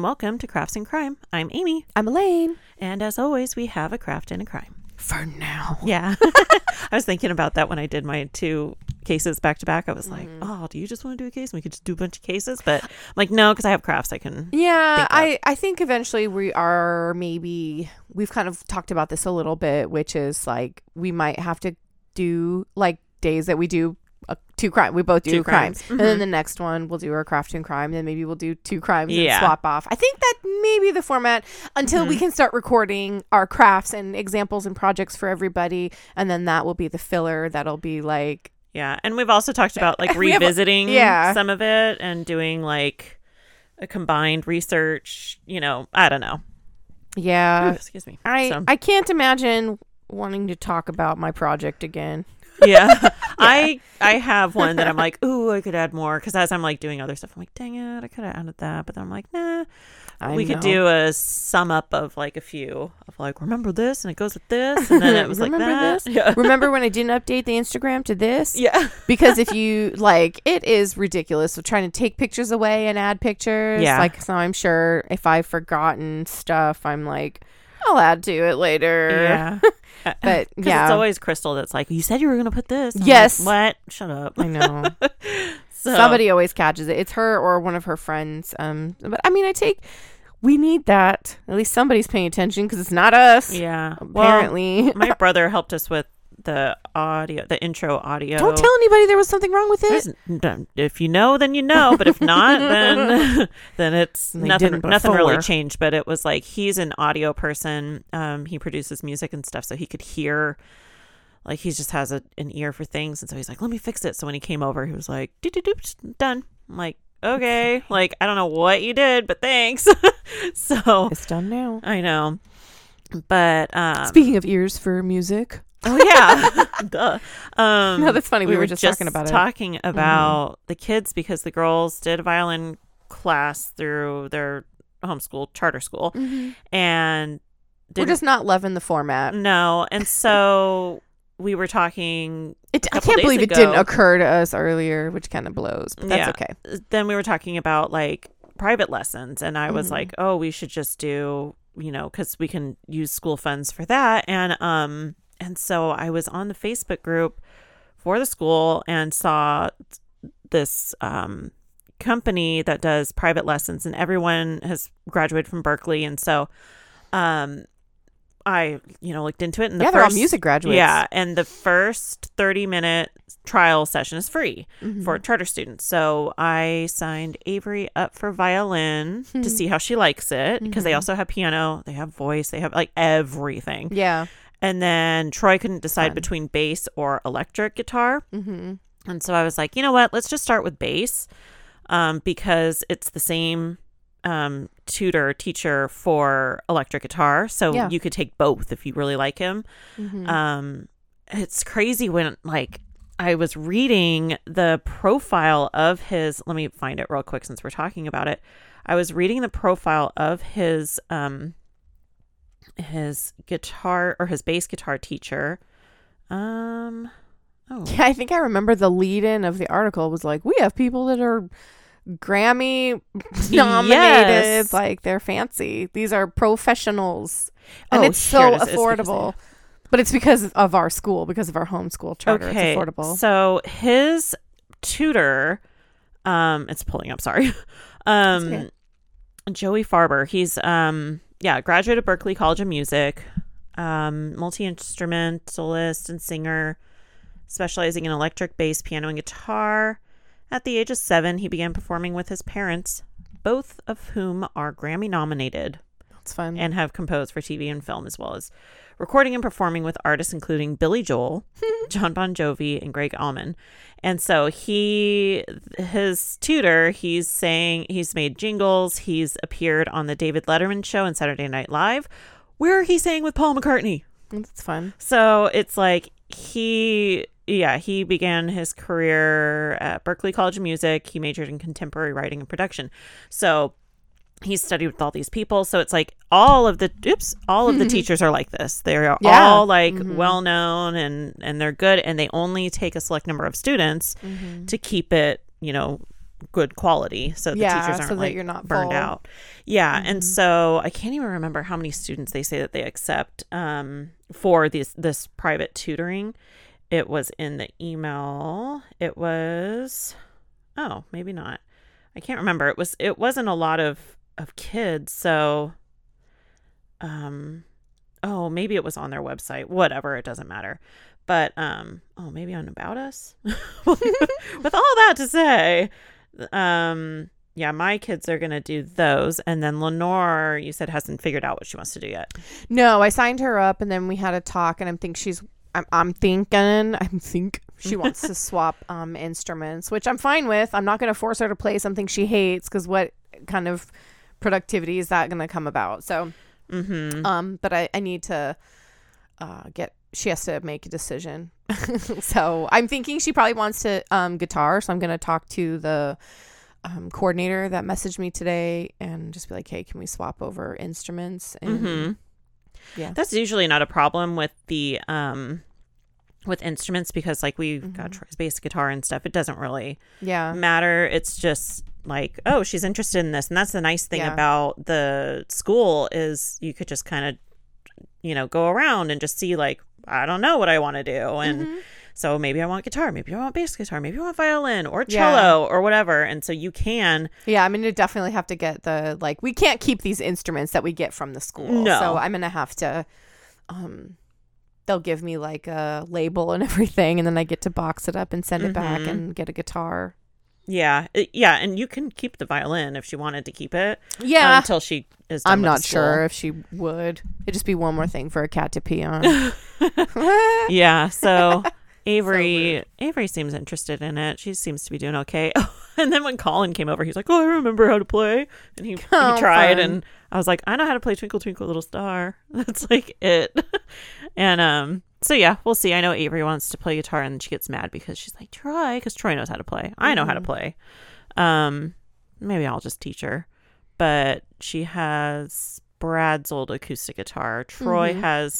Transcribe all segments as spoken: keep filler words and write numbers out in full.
welcome to Crafts and Crime. I'm Amy. I'm Elaine. And as always, we have a craft and a crime. For now. Yeah. I was thinking about that when I did my two cases back to back. I was like, mm. oh, do you just want to do a case? We could just do a bunch of cases. But I'm like, no, because I have crafts I can. Yeah, I, I think eventually we are maybe, we've kind of talked about this a little bit, which is like we might have to do like days that we do Uh, two crime we both do two crimes, crimes. Mm-hmm. And then the next one we'll do our craft and crime, then maybe we'll do two crimes yeah. and swap off. I think that may be the format until mm-hmm. we can start recording our crafts and examples and projects for everybody, and then that will be the filler. That'll be like, yeah. And we've also talked about like revisiting have, yeah. some of it and doing like a combined research, you know, I don't know. Yeah. Ooh, excuse me. I so. I can't imagine wanting to talk about my project again. Yeah. yeah. I I have one that I'm like, ooh, I could add more, because as I'm like doing other stuff, I'm like, dang it, I could have added that, but then I'm like, nah. I we know. could do a sum up of like a few of like, remember this and it goes with this, and then it was like that. This? Yeah. Remember when I didn't update the Instagram to this? Yeah. Because if you like, it is ridiculous. So trying to take pictures away and add pictures. Yeah. Like, so I'm sure if I've forgotten stuff, I'm like, I'll add to it later. Yeah. But yeah, it's always Crystal that's like, you said you were going to put this. I'm yes. like, what? Shut up. I know. So. Somebody always catches it. It's her or one of her friends. Um, but I mean, I take, we need that. At least somebody's paying attention, because it's not us. Yeah. Apparently. Well, my brother helped us with the audio, the intro audio. Don't tell anybody there was something wrong with it. If you know, then you know. But if not, then then it's They nothing. Nothing really before. changed. But it was like, he's an audio person. Um, he produces music and stuff, so he could hear. Like, he just has a, an ear for things, and so he's like, "Let me fix it." So when he came over, he was like, "Doop doop doop, done." I'm like, "Okay." Like, I don't know what you did, but thanks. So It's done now. I know. But um, speaking of ears for music. Oh yeah. Duh. Um, No, that's funny. We, we were, were just, just talking about talking it. about Mm-hmm. the kids, because the girls did a violin class through their homeschool charter school, Mm-hmm. and We're just not loving the format. no. And so we were talking. It, I couple can't days believe it ago. didn't occur to us earlier, which kind of blows, but that's Yeah. okay. Then we were talking about like private lessons, and I was Mhm. like, oh, we should just do, you know, because we can use school funds for that. And um and so I was on the Facebook group for the school and saw this um company that does private lessons, and everyone has graduated from Berkeley, and so um I, you know, looked into it, and the Yeah, first, they're all music graduates. Yeah, and the first thirty minute trial session is free Mhm. for charter students. So I signed Avery up for violin to see how she likes it, because they Mhm. also have piano, they have voice, they have like everything. Yeah. And then Troy couldn't decide Fun. between bass or electric guitar. Mm-hmm. And so I was like, you know what, let's just start with bass, um, because it's the same um, tutor teacher for electric guitar. So Yeah. you could take both if you really like him. Mm-hmm. Um, it's crazy when like I was reading the profile of his, let me find it real quick since we're talking about it. I was reading the profile of his, um, his guitar or his bass guitar teacher. Um, oh, Yeah, I think I remember the lead-in of the article was like, we have people that are Grammy nominated. Yes. Like, they're fancy. These are professionals. And Oh, it's here so it is. It's because affordable. But it's because of our school, because of our homeschool charter. okay. It's affordable. So his tutor, um, it's pulling up, sorry. Um, okay. Joey Farber. He's, um, yeah, graduate of Berklee College of Music, um, multi-instrumentalist and singer, specializing in electric, bass, piano, and guitar. At the age of seven, he began performing with his parents, both of whom are Grammy nominated That's fun. and have composed for T V and film, as well as recording and performing with artists including Billy Joel, John Bon Jovi, and Greg Allman. And so he, his tutor, he's saying he's made jingles. He's appeared on the David Letterman show and Saturday Night Live, where he sang with Paul McCartney. That's fun. So it's like he, yeah, he began his career at Berklee College of Music. He majored in contemporary writing and production. So he's studied with all these people. So it's like all of the, oops, all of the teachers are like this. They're Yeah. all like Mhm. well-known and, and they're good. And they only take a select number of students Mm-hmm. to keep it, you know, good quality, so the yeah, teachers aren't so that like you're not burned full. out. Yeah, Mm-hmm. and so I can't even remember how many students they say that they accept um, for this this private tutoring. It was in the email. It was oh maybe not. I can't remember. It was it wasn't a lot of of kids, so um oh maybe it was on their website. Whatever, it doesn't matter. But um oh maybe on About Us. With all that to say, um yeah, my kids are gonna do those, and then Lenore, you said, hasn't figured out what she wants to do yet. No, I signed her up, and then we had a talk, and I think she's I'm I'm thinking I think she wants to swap um instruments, which I'm fine with. I'm not going to force her to play something she hates, because what kind of productivity is that going to come about? So Mm-hmm. um but I I need to uh get she has to make a decision. So I'm thinking she probably wants to um guitar, so I'm going to talk to the um coordinator that messaged me today and just be like, hey, can we swap over instruments? And Mm-hmm. yeah, That's usually not a problem with the um with instruments, because like we've Mm-hmm. got Troy's bass guitar and stuff. It doesn't really yeah. matter. It's just like, oh, she's interested in this. And that's the nice thing Yeah. about the school is you could just kind of, you know, go around and just see, like, I don't know what I want to do. And Mhm. so maybe I want guitar, maybe I want bass guitar, maybe I want violin or Yeah. cello or whatever. And so you can. Yeah, I'm gonna definitely have to get the like we can't keep these instruments that we get from the school. No. So I'm gonna have to um they'll give me like a label and everything, and then I get to box it up and send it back Mhm. and get a guitar. Yeah. It- yeah. And you can keep the violin if she wanted to keep it. Yeah. Until she is done I'm with not the school. sure if she would. It'd just be one more thing for a cat to pee on. Yeah, so Avery rude. Avery seems interested in it. She seems to be doing okay. And then when Colin came over, he's like, "Oh, I remember how to play." And he, Oh, he tried, fun. and I was like, "I know how to play Twinkle Twinkle Little Star." That's like it. And um, so yeah, we'll see. I know Avery wants to play guitar, and she gets mad because she's like, "Troy," because Troy knows how to play. I know how to Mhm. play. Um, maybe I'll just teach her. But she has Brad's old acoustic guitar. Troy Mhm. has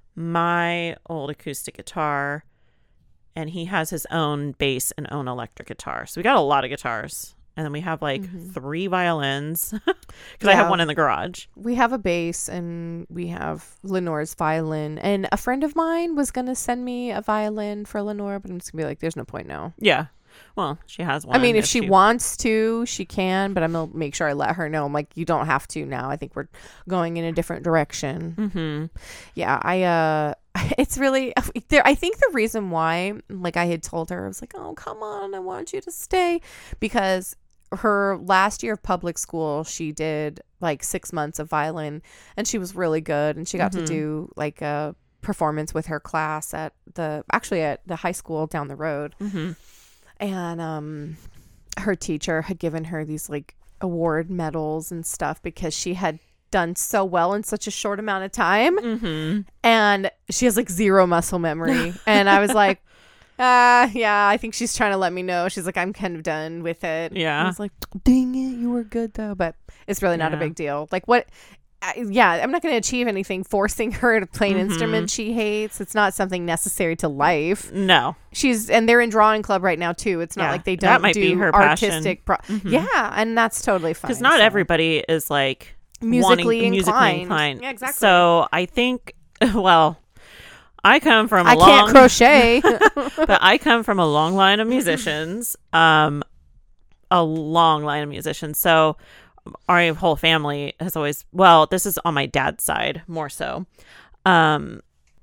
my old acoustic guitar, and he has his own bass and own electric guitar. So we got a lot of guitars. And then we have like Mhm. three violins, because I have Yeah. one in the garage. We have a bass and we have Lenore's violin. And a friend of mine was gonna send me a violin for Lenore, but I'm just gonna be like, there's no point now. Yeah. Well, she has one. I mean, if she wants to, she can, but I'm gonna make sure I let her know. I'm like, you don't have to now. I think we're going in a different direction. Mm-hmm. Yeah, I uh it's really there. I think the reason why, like I had told her, I was like, oh, come on, I want you to stay, because her last year of public school, she did like six months of violin, and she was really good, and she got Mhm. to do like a performance with her class at the actually at the high school down the road. Mm-hmm. And um her teacher had given her these like award medals and stuff because she had done so well in such a short amount of time, Mm-hmm. and she has like zero muscle memory. And I was like, uh yeah, I think she's trying to let me know. She's like, I'm kind of done with it. Yeah. And I was like, dang it, you were good though. But it's really not Yeah. a big deal. Like what I, yeah, I'm not going to achieve anything forcing her to play an Mhm. instrument she hates. It's not something necessary to life. No. She's and they're in drawing club right now too. It's not Yeah, like they that don't might do be her passion. artistic. Pro- Mhm. Yeah, and that's totally fine. Because not so. everybody is like musically wanting, musically inclined. inclined. Yeah, exactly. So I think, well, I come from a I long, can't crochet. but I come from a long line of musicians. Um, a long line of musicians. So our whole family has always, well, this is on my dad's side more so. Um,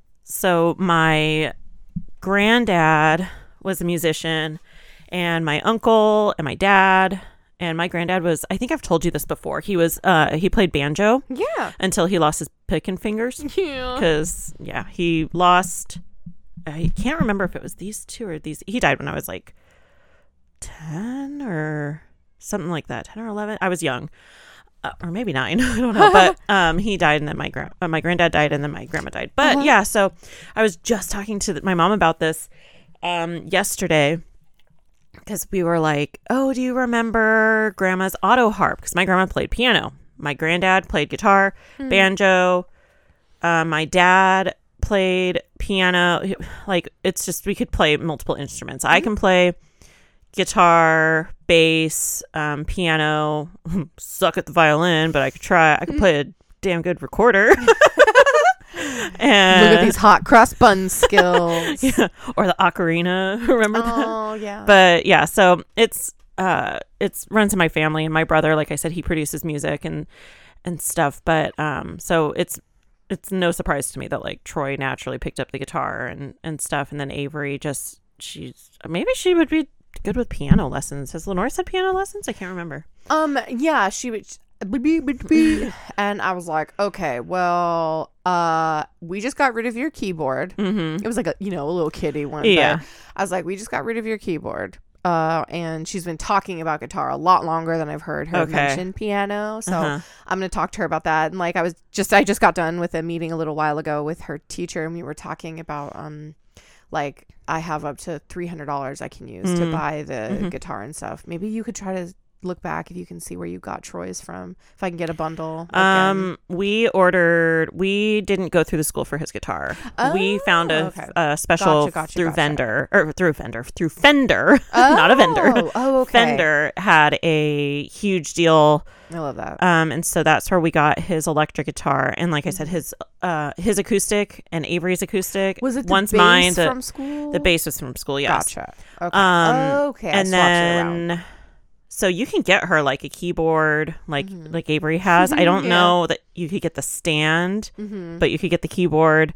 so my granddad was a musician, and my uncle and my dad and my granddad was, I think I've told you this before. He was, uh, he played banjo Yeah. until he lost his picking fingers. Yeah. Because, yeah, he lost, I can't remember if it was these two or these. He died when I was like ten or something like that, ten or eleven. I was young. Uh, or maybe nine. I don't know. But um, he died, and then my, gra- uh, my granddad died, and then my grandma died. But Uh-huh. yeah, so I was just talking to th- my mom about this um, yesterday, because we were like, oh, do you remember grandma's auto harp? Because my grandma played piano. My granddad played guitar, Hmm. banjo. Uh, my dad played piano. Like, it's just, we could play multiple instruments. I can play guitar, bass, um, piano. Suck at the violin, but I could try. I could play a damn good recorder. And look at these hot cross bun skills. Yeah. Or the ocarina. Remember that? Oh yeah. But yeah, so it's uh it's runs in my family, and my brother, like I said, he produces music and and stuff. But um so it's it's no surprise to me that like Troy naturally picked up the guitar and and stuff, and then Avery just she's maybe she would be good with piano lessons. Has Lenore said piano lessons? I can't remember. Um yeah, she would. And I was like, okay, well, uh, we just got rid of your keyboard. Mm-hmm. It was like a, you know, a little kiddie one. Yeah. But I was like, we just got rid of your keyboard. Uh, and she's been talking about guitar a lot longer than I've heard her Okay. mention piano. So Uh-huh. I'm going to talk to her about that. And like, I was just, I just got done with a meeting a little while ago with her teacher, and we were talking about, um, like, I have up to three hundred dollars I can use Mm. to buy the Mm-hmm. guitar and stuff. Maybe you could try to look back if you can see where you got Troy's from, if I can get a bundle again. Um, we ordered. We didn't go through the school for his guitar. we found a, Oh, okay. a special Gotcha, gotcha, through gotcha. vendor or through vendor through Fender, not a vendor. Oh, oh, okay. Fender had a huge deal, I love that. um, and so that's where we got his electric guitar. And like I said, his uh his acoustic and Avery's acoustic. Was it the one's bass mine? The, from school? the bass was from school. Yes. Gotcha. Okay. Um, okay. I and swapped it around. then so you can get her like a keyboard like Mhm. like Avery has. I don't Yeah. know that you could get the stand, Mhm. but you could get the keyboard.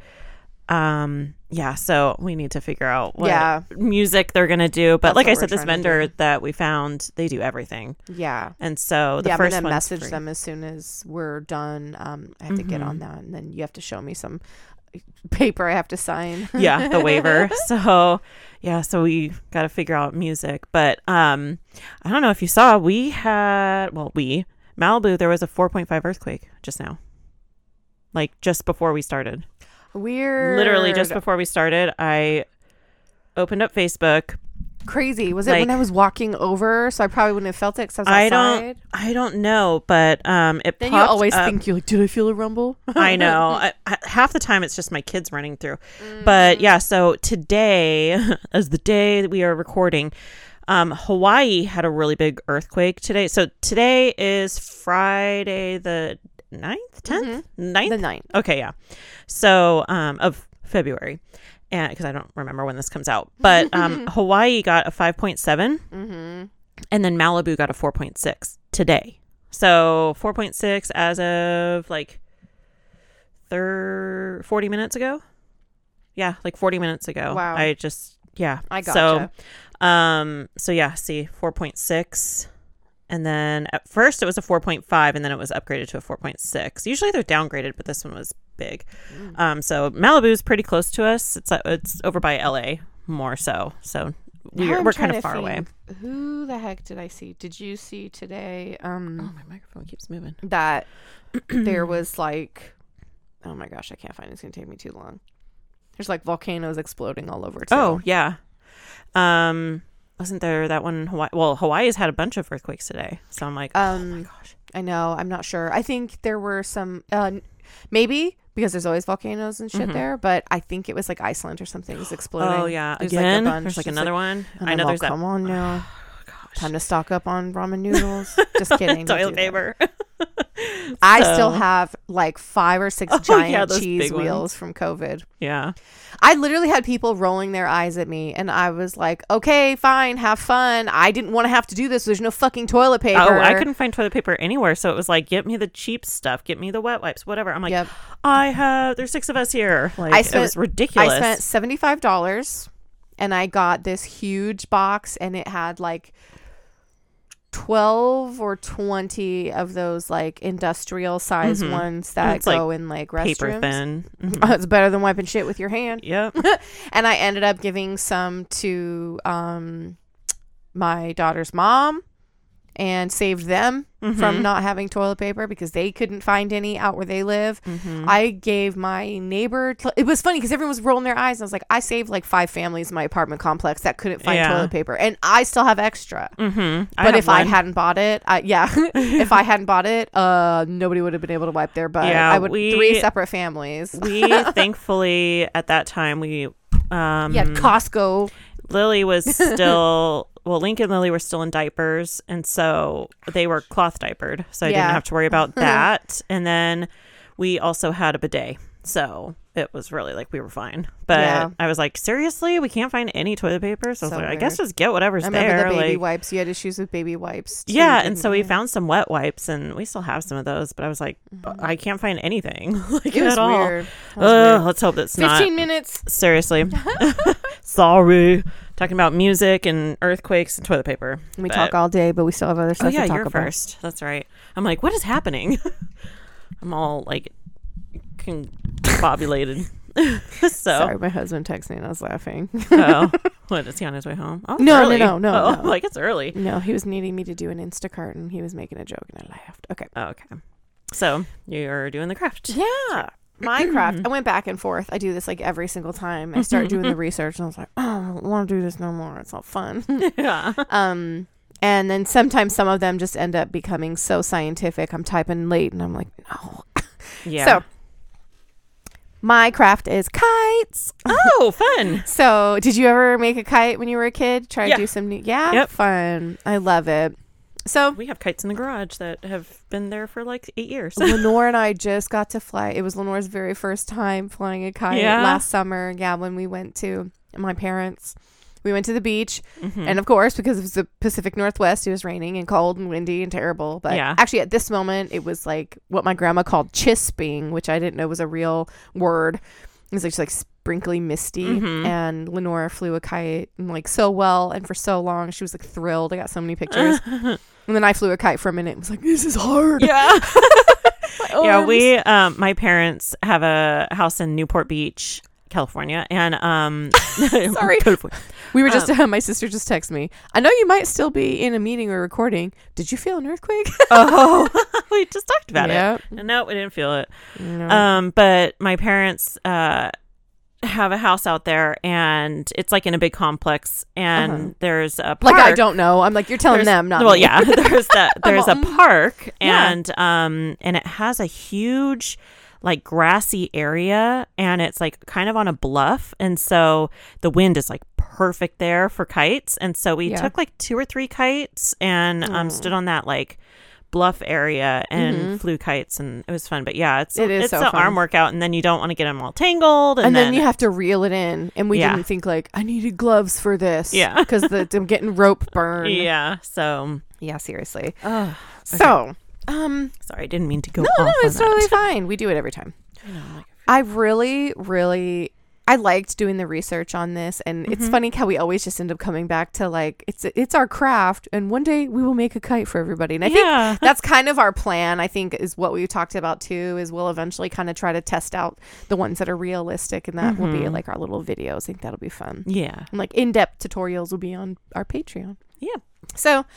Um yeah, so we need to figure out what Yeah. music they're gonna do. But That's like what I we're said, this trying to vendor do. that we found, they do everything. Yeah. And so the yeah, I'm first gonna one's message free. them as soon as we're done. Um, I have to get on Mhm. that, and then you have to show me some paper I have to sign. Yeah, the waiver. So yeah, so we got to figure out music. But um I don't know if you saw, we had well we Malibu, there was a four point five earthquake just now, like just before we started. Weird. Literally just before we started, I opened up Facebook. Crazy. Was it like- when I was walking over? So I probably wouldn't have felt it because I was I outside. don't I don't know, but um it Then you popped always up. think you're like, did I feel a rumble? I know. I, I- half the time it's just my kids running through. Mm. But yeah, so today, as the day that we are recording, um, Hawaii had a really big earthquake today. So today is Friday the ninth, tenth, ninth? The ninth. Okay, yeah. So um, of February, and because I don't remember when this comes out, but um, Hawaii got a five point seven, Mm-hmm. and then Malibu got a four point six today. So four point six as of like thir- forty minutes ago. Yeah, like forty minutes ago. Wow. I just, yeah. I gotcha. So, um, so yeah, see, four point six. And then at first it was a four point five, and then it was upgraded to a four point six. Usually they're downgraded, but this one was big. Mm. Um, so Malibu's pretty close to us. It's uh, it's over by L A more so. So Now we're I'm we're trying kind of to far away. think, Who the heck did I see? Did you see today? Um, Oh, my microphone keeps moving. that there was like, oh my gosh, I can't find it. It's gonna take me too long. There's like volcanoes exploding all over too. Oh yeah. Um, wasn't there that one in Hawaii? Well, Hawaii's had a bunch of earthquakes today, so I'm like, oh my Um, gosh. I know. I'm not sure. I think there were some, uh, maybe because there's always volcanoes and shit Mhm. there, but I think it was like Iceland or something is exploding. Oh yeah, There's, like, a again. bunch, there's like just, another like- one. And I I'm know all, there's that. come on now. Gosh. Time to stock up on ramen noodles. Just kidding. don't Toilet do that. paper. I still So, have like five or six Oh, giant yeah, those cheese big ones. wheels from COVID. Yeah. I literally had people rolling their eyes at me, and I was like, okay, fine, have fun. I didn't want to have to do this. There's no fucking toilet paper. Oh, I couldn't find toilet paper anywhere, so it was like, get me the cheap stuff, get me the wet wipes, whatever. I'm like, Yep. I have. There's six of us here. Like, I it spent- was ridiculous. I spent seventy-five dollars, and I got this huge box, and it had like twelve or twenty of those like industrial size Mhm. ones that It's, like, go in like restrooms. paper thin. Mhm. Oh, it's better than wiping shit with your hand. Yep. And I ended up giving some to um my daughter's mom and saved them from Mhm. not having toilet paper because they couldn't find any out where they live. Mhm. I gave my neighbor t- it was funny because everyone was rolling their eyes, and I was like, I saved like five families in my apartment complex that couldn't find Yeah. toilet paper, and I still have extra. Mhm. But have if I one. hadn't bought it, I, yeah, if I hadn't bought it, uh, nobody would have been able to wipe their butt. Yeah, I would we- three separate families. we thankfully at that time we um Yeah, Costco. Lily was still well, Link and Lily were still in diapers, and so they were cloth diapered, so I Yeah. didn't have to worry about that. And then we also had a bidet, so it was really like we were fine. But Yeah. I was like, seriously, we can't find any toilet paper. So, I was So like, I guess weird. just get whatever's I remember there. the baby like, wipes. You had issues with baby wipes. too, yeah, didn't and so we you? found some wet wipes, and we still have some of those. But I was like, I can't find anything like Mm-hmm. It was at all. weird. That was Ugh, weird. let's hope it's not. Fifteen minutes. Seriously, sorry. Talking about music and earthquakes and toilet paper. We But- talk all day, but we still have other stuff Oh yeah, to talk you're about. first. That's right. I'm like, what is happening? I'm all like combobulated. so, Sorry, my husband texted me and I was laughing. oh, what is he on his way home? Oh, it's No, no, early. no, no, Oh, no. like it's early. No, he was needing me to do an Instacart and he was making a joke and I laughed. Okay. Oh, okay. So you're doing the craft. Yeah. Minecraft. I went back and forth. I do this like every single time. I start doing the research and I was like, oh, I don't want to do this no more. It's not fun. Yeah. um, and then sometimes some of them just end up becoming so scientific. I'm typing late and I'm like, no. Yeah. So my craft is kites. oh, fun. So did you ever make a kite when you were a kid? Try Yeah. to do some new, yeah, Yep. fun. I love it. So We have kites in the garage that have been there for like eight years. Lenore and I just got to fly. It was Lenore's very first time flying a kite Yeah. last summer. Yeah, when we went to my parents. We went to the beach. Mhm. And of course, because it was the Pacific Northwest, it was raining and cold and windy and terrible. But Yeah. actually, at this moment, it was like what my grandma called chisping, which I didn't know was a real word. It was like, just like sprinkly misty. Mhm. And Lenore flew a kite and like so well and for so long. She was like thrilled. I got so many pictures. And then I flew a kite for a minute and was like, this is hard. yeah. My Yeah, arms. we um my parents have a house in Newport Beach, California, and um Sorry. California. We were just, Um, my sister just texted me. I know you might still be in a meeting or recording. Did you feel an earthquake? Oh, we just talked about Yeah. it. No, we didn't feel it. No. Um, but my parents uh have a house out there, and it's like in a big complex, and Uh-huh. there's a park. like, I don't know. I'm like, you're telling There's- them, not well, me. yeah. There's that. There's a I'm all, park, Yeah. and um, and it has a huge, like, grassy area, and it's like kind of on a bluff, and so the wind is like perfect there for kites, and so we Yeah. took like two or three kites and um Mm. stood on that like bluff area and Mhm. flew kites, and it was fun. But yeah, it's It is it's so an fun. arm workout, and then you don't want to get them all tangled, and, And then you have to reel it in. And we Yeah. didn't think, like, I needed gloves for this. Yeah. Because I'm getting rope burn. yeah. So Yeah, seriously. oh, So, um, sorry, I didn't mean to go. no, off no, on it's that. totally fine. We do it every time. I know, I'm like, I really, really, I liked doing the research on this, and it's Mhm. funny how we always just end up coming back to like it's it's our craft, and one day we will make a kite for everybody. And I think yeah. that's kind of our plan. I think is what we talked about too. Is we'll eventually kind of try to test out the ones that are realistic, and that will be Mhm. like our little videos. I think that'll be fun. Yeah. And like in-depth tutorials will be on our Patreon. Yeah. So,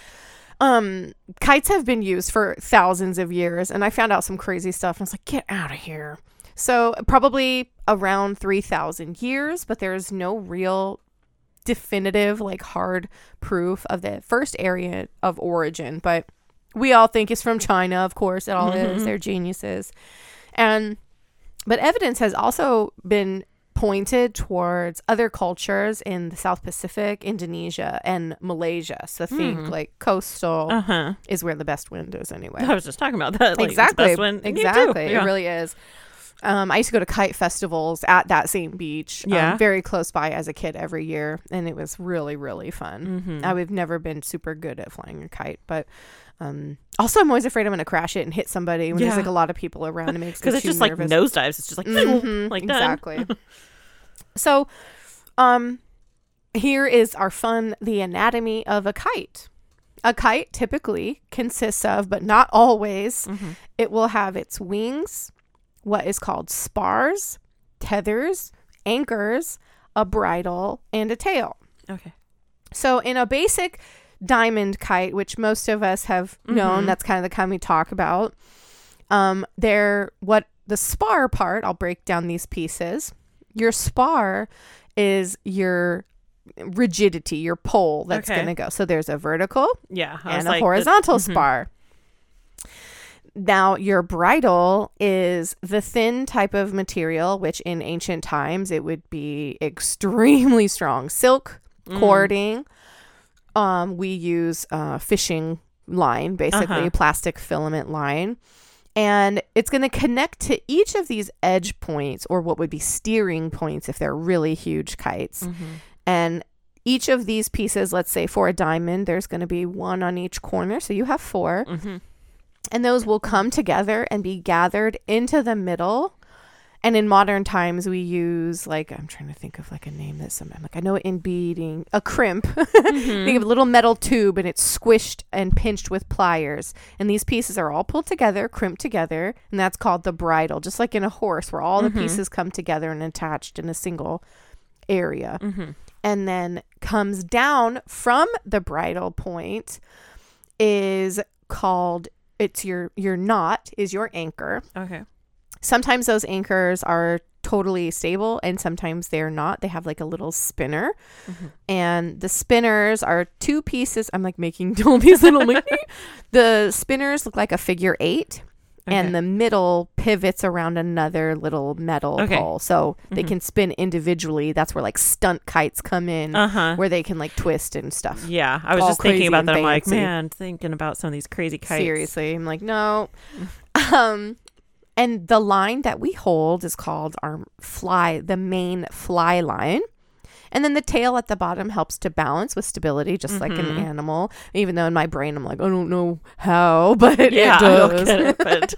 um, kites have been used for thousands of years, and I found out some crazy stuff. And I was like, get out of here. So probably around three thousand years, but there's no real definitive, like hard proof of the first area of origin. But we all think it's from China, of course. It all is. Mhm. They're geniuses. And, but evidence has also been pointed towards other cultures in the South Pacific, Indonesia, and Malaysia. So think Mm. like coastal Uh huh. is where the best wind is anyway. I was just talking about that. Like, exactly. It's the best one. You do. Exactly. Yeah. It really is. Um, I used to go to kite festivals at that same beach, um, Yeah. very close by as a kid every year, and it was really, really fun. Mhm. I have never been super good at flying a kite, but um, also I'm always afraid I'm going to crash it and hit somebody when Yeah. there's like a lot of people around. It makes me Because it's too just nervous. like nosedives. It's just like, Mhm, like done. exactly. So, um, here is our fun: the anatomy of a kite. A kite typically consists of, but not always, Mhm. it will have its wings, what is called spars, tethers, anchors, a bridle, and a tail. Okay. So in a basic diamond kite, which most of us have known, Mhm. that's kind of the kind we talk about. Um, there, what the spar part, I'll break down these pieces. Your spar is your rigidity, your pole that's Okay. going to go. So there's a vertical Yeah. I was and a like, horizontal the- mhm. spar. Now, your bridle is the thin type of material, which in ancient times it would be extremely strong. Silk Mm. cording, um, we use uh, fishing line, basically Uh-huh. plastic filament line. And it's going to connect to each of these edge points, or what would be steering points if they're really huge kites. Mm-hmm. And each of these pieces, let's say for a diamond, there's going to be one on each corner. So you have four. Mm-hmm. And those will come together and be gathered into the middle. And in modern times, we use, like, I'm trying to think of like a name that some, I'm like, I know in beading, a crimp. Mm-hmm. Think of a little metal tube, and it's squished and pinched with pliers. And these pieces are all pulled together, crimped together. And that's called the bridle, just like in a horse, where all the Mm-hmm. pieces come together and attached in a single area. Mm-hmm. And then comes down from the bridle point is called, it's your, your knot is your anchor. Okay. Sometimes those anchors are totally stable and sometimes they're not. They have like a little spinner. Mm-hmm. And the spinners are two pieces. I'm like making all these little like, the spinners look like a figure eight. Okay. And the middle pivots around another little metal Okay. pole. So they Mhm. can spin individually. That's where like stunt kites come in, Uh-huh. where they can like twist and stuff. Yeah, I was all just thinking crazy about and that. I'm like, fancy. man, thinking about some of these crazy kites. Seriously. I'm like, no. um, and the line that we hold is called our fly, the main fly line. And then the tail at the bottom helps to balance with stability, just like an Mhm. animal. Even though in my brain, I'm like, I don't know how, but Yeah, it I don't does. get it, but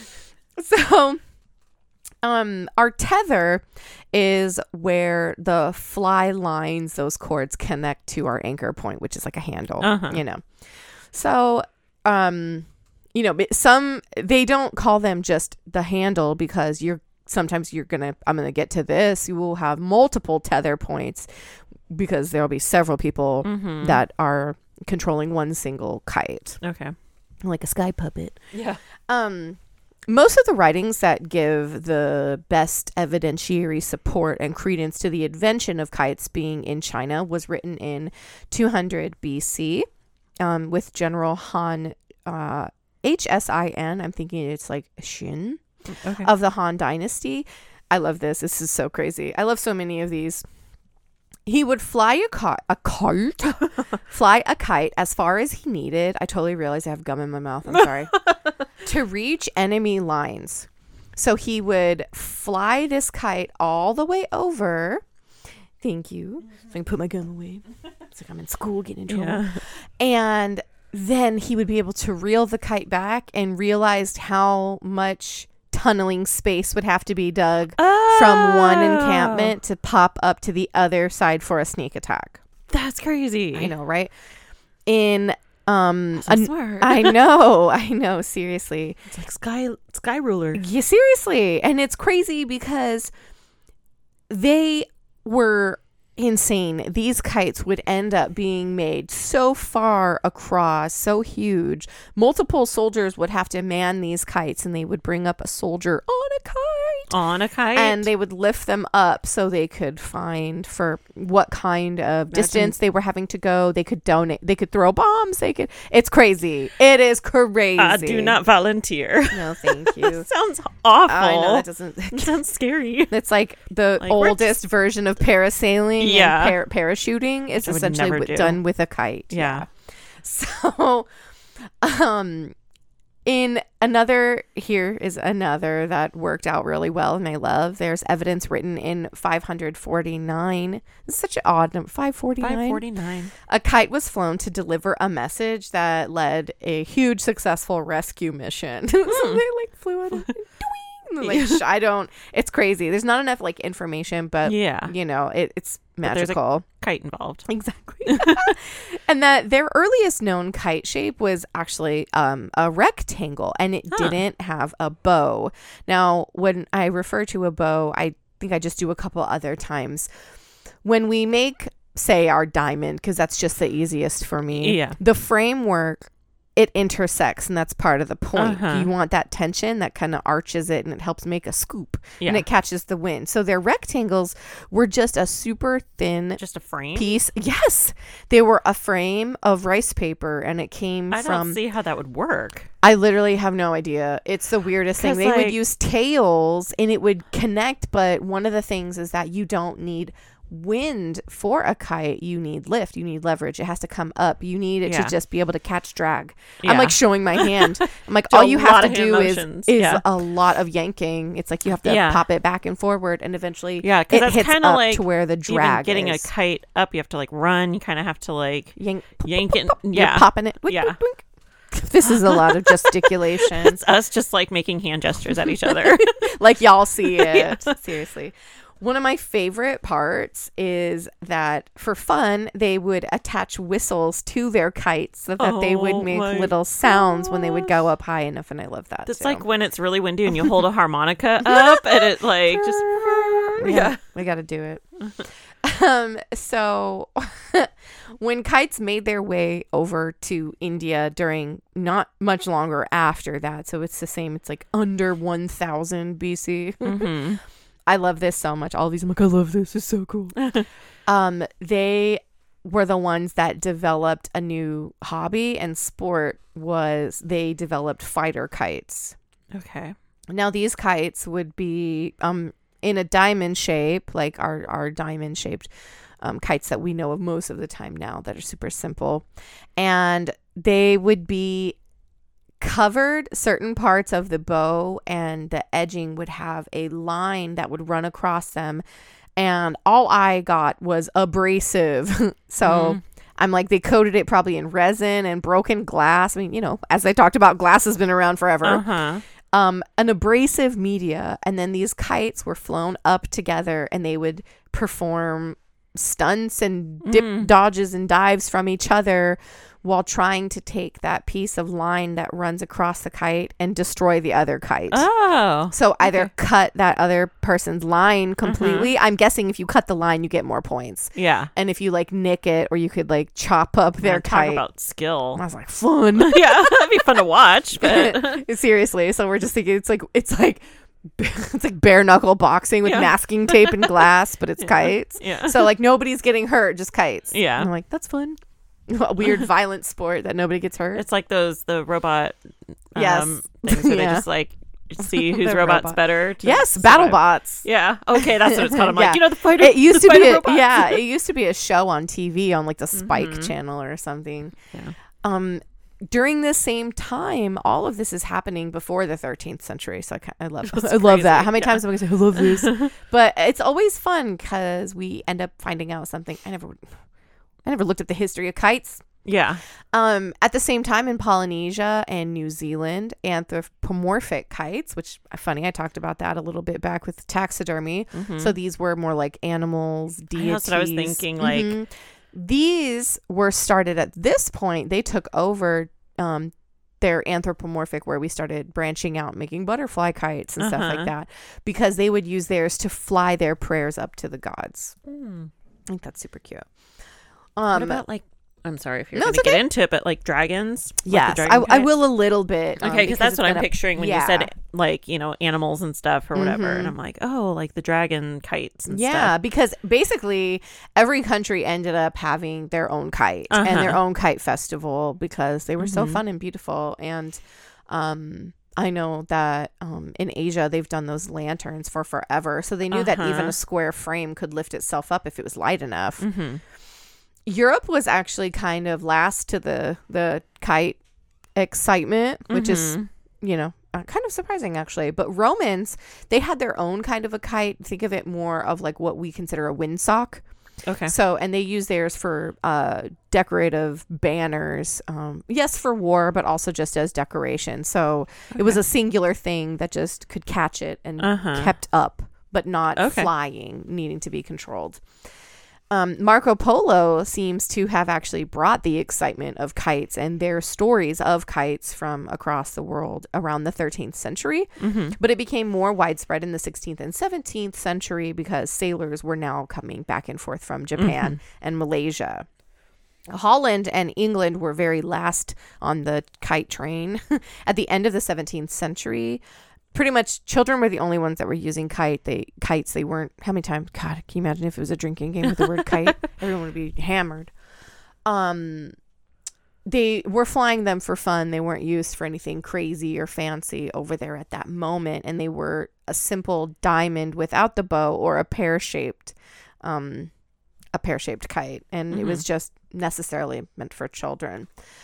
So, um, our tether is where the fly lines, those cords connect to our anchor point, which is like a handle, Uh-huh. you know. So, um, you know, but some, they don't call them just the handle because you're, sometimes you're going to, I'm going to get to this, you will have multiple tether points because there'll be several people Mhm. that are controlling one single kite, Okay. like a sky puppet. Yeah. Um, most of the writings that give the best evidentiary support and credence to the invention of kites being in China was written in two hundred B C um, with General Han, uh, H S I N. I'm thinking it's like Xin Okay. of the Han Dynasty. I love this. This is so crazy. I love so many of these. He would fly a, ki- a kite, fly a kite as far as he needed. I totally realize I have gum in my mouth. I'm sorry. To reach enemy lines. So he would fly this kite all the way over. Thank you. So I can put my gum away. It's like I'm in school getting in trouble. Yeah. And then he would be able to reel the kite back and realized how much tunneling space would have to be dug from one Oh, encampment to pop up to the other side for a sneak attack. That's crazy. I know, right? In um So an- smart. I know, I know, seriously. It's like sky sky ruler. Yeah, seriously. And it's crazy because they were insane. These kites would end up being made so far across, so huge. Multiple soldiers would have to man these kites, and they would bring up a soldier on a kite. On a kite. And they would lift them up so they could find for what kind of distance they were having to go. They could donate. They could throw bombs. They could. It's crazy. It is crazy. uh, do not volunteer. No, thank you. Sounds awful. I know that doesn't. It sounds scary. It's like the Like, we're oldest version of parasailing. Yeah. and par- parachuting is I would essentially never w- do. done with a kite. Yeah. So, um, in another, here is another that worked out really well and I love. There's evidence written in five forty-nine. It's such an odd number. five forty-nine. five forty-nine. A kite was flown to deliver a message that led a huge successful rescue mission. So they like flew it. And like, sh- I don't. It's crazy. There's not enough like information, but Yeah. you know, it, it's But there's a- magical. Kite involved. Exactly. And that their earliest known kite shape was actually um, a rectangle, and it Huh. didn't have a bow. Now, when I refer to a bow, I think I just do a couple other times. When we make, say, our diamond, because that's just the easiest for me. Yeah. The framework, it intersects, and that's part of the point. Uh-huh. You want that tension that kind of arches it, and it helps make a scoop, Yeah. and it catches the wind. So their rectangles were just a super thin Just a frame. piece. Yes, they were a frame of rice paper, and it came I from. don't see how that would work. I literally have no idea. It's the weirdest thing. 'Cause, They would like- use tails, and it would connect. But one of the things is that you don't need wind for a kite, you need lift, you need leverage. It has to come up. You need it Yeah. to just be able to catch drag. Yeah. I'm like showing my hand. I'm like, Do all a you lot have of to hand do is, motions. is Yeah. a lot of yanking. It's like you have to Yeah. pop it back and forward, and eventually Yeah, because it that's hits kind up of like to where the drag even getting is. a kite up. You have to like run. You kind of have to like Yank, yank it. You're Yeah, popping it. Wink, Yeah. wink, wink. This is a lot of gesticulation. it's us just like making hand gestures at each other. Like y'all see it. Yeah. Seriously. One of my favorite parts is that for fun, they would attach whistles to their kites so that they would Oh make my little sounds when they would go up high enough. And I love that. It's too. like when it's really windy and you hold a harmonica up and it like just yeah, yeah. we got to do it. um, so when kites made their way over to India during not much longer after that, so it's the same, it's like under one thousand B C. Mm-hmm. I love this so much. All of these, I'm like, I love this. It's so cool. um, they were the ones that developed a new hobby and sport. Was they developed fighter kites. Okay. Now these kites would be um in a diamond shape, like our our diamond shaped um, kites that we know of most of the time now, that are super simple, and they would be covered certain parts of the bow, and the edging would have a line that would run across them, and all I got was abrasive. So Mhm. I'm like, they coated it probably in resin and broken glass. I mean, you know, as I talked about, glass has been around forever. Uh-huh. Um, an abrasive media, and then these kites were flown up together, and they would perform stunts and dip Mm. dodges and dives from each other while trying to take that piece of line that runs across the kite and destroy the other kite. Oh. So either okay. cut that other person's line completely. I'm guessing if you cut the line, you get more points. Yeah. And if you like nick it, or you could like chop up their Man, talk kite. about skill. I was like, fun. Yeah, that'd be fun to watch. But Seriously. So we're just thinking it's like it's like it's like bare knuckle boxing with Yeah. masking tape and glass, but it's Yeah. kites. yeah. So like nobody's getting hurt, just kites. Yeah. And I'm like, that's fun. A weird violent sport that nobody gets hurt. It's like those the robot um, Yes. things where Yeah. they just like see whose The robot's robot. better. to Yes, survive. battle bots. Yeah. Okay, that's what it's called. I'm Yeah. like, you know, the fighter. It used the to be fighter a, robots. yeah, it used to be a show on T V on like the Spike Mhm. channel or something. Yeah. Um during this same time, all of this is happening before the thirteenth century. So I, ki- I love That's I love that. crazy. How many Yeah. times am I going to say I love this? But it's always fun because we end up finding out something. I never I never looked at the history of kites. Yeah. Um, at the same time, in Polynesia and New Zealand, anthropomorphic kites, which funny, I talked about that a little bit back with taxidermy. Mhm. So these were more like animals, deities. That's what I was thinking, like- Mhm. These were started at this point. They took over um, their anthropomorphic, where we started branching out, making butterfly kites and stuff Uh-huh. like that, because they would use theirs to fly their prayers up to the gods. Mm. I think that's super cute. What Um, about like? I'm sorry if you're No, going it's to okay. get into it, but like dragons. Like the yes, dragon I, I kite? will a little bit. um, Okay, because that's it's what I'm gonna- picturing when yeah. you said like you know animals and stuff or whatever, Mhm. and I'm like, oh, like the dragon kites and Yeah, stuff. because basically every country ended up having their own kite and their Uh-huh. own kite festival because they were so Mhm. fun and beautiful. And um, I know that um, in Asia they've done those lanterns for forever, so they knew that even Uh-huh. a square frame could lift itself up if it was light enough. Mm-hmm. Europe was actually kind of last to the the kite excitement, which is Mhm. you know, uh, kind of surprising actually. But Romans, they had their own kind of a kite. Think of it more of like what we consider a windsock. Okay. So, and they use theirs for uh, decorative banners. Um, yes, for war, but also just as decoration. So it was Okay. a singular thing that just could catch it and Uh-huh. kept up, but not Okay. flying, needing to be controlled. Um, Marco Polo seems to have actually brought the excitement of kites and their stories of kites from across the world around the thirteenth century. Mm-hmm. But it became more widespread in the sixteenth and seventeenth century because sailors were now coming back and forth from Japan Mm-hmm. and Malaysia. Holland and England were very last on the kite train. At the end of the seventeenth century, pretty much children were the only ones that were using kite. They kites. They weren't. How many times? God, can you imagine if it was a drinking game with the word kite? Everyone would be hammered. Um, they were flying them for fun. They weren't used for anything crazy or fancy over there at that moment, and they were a simple diamond without the bow or a pear shaped um a pear-shaped kite, and mm-hmm. it was just necessarily meant for children.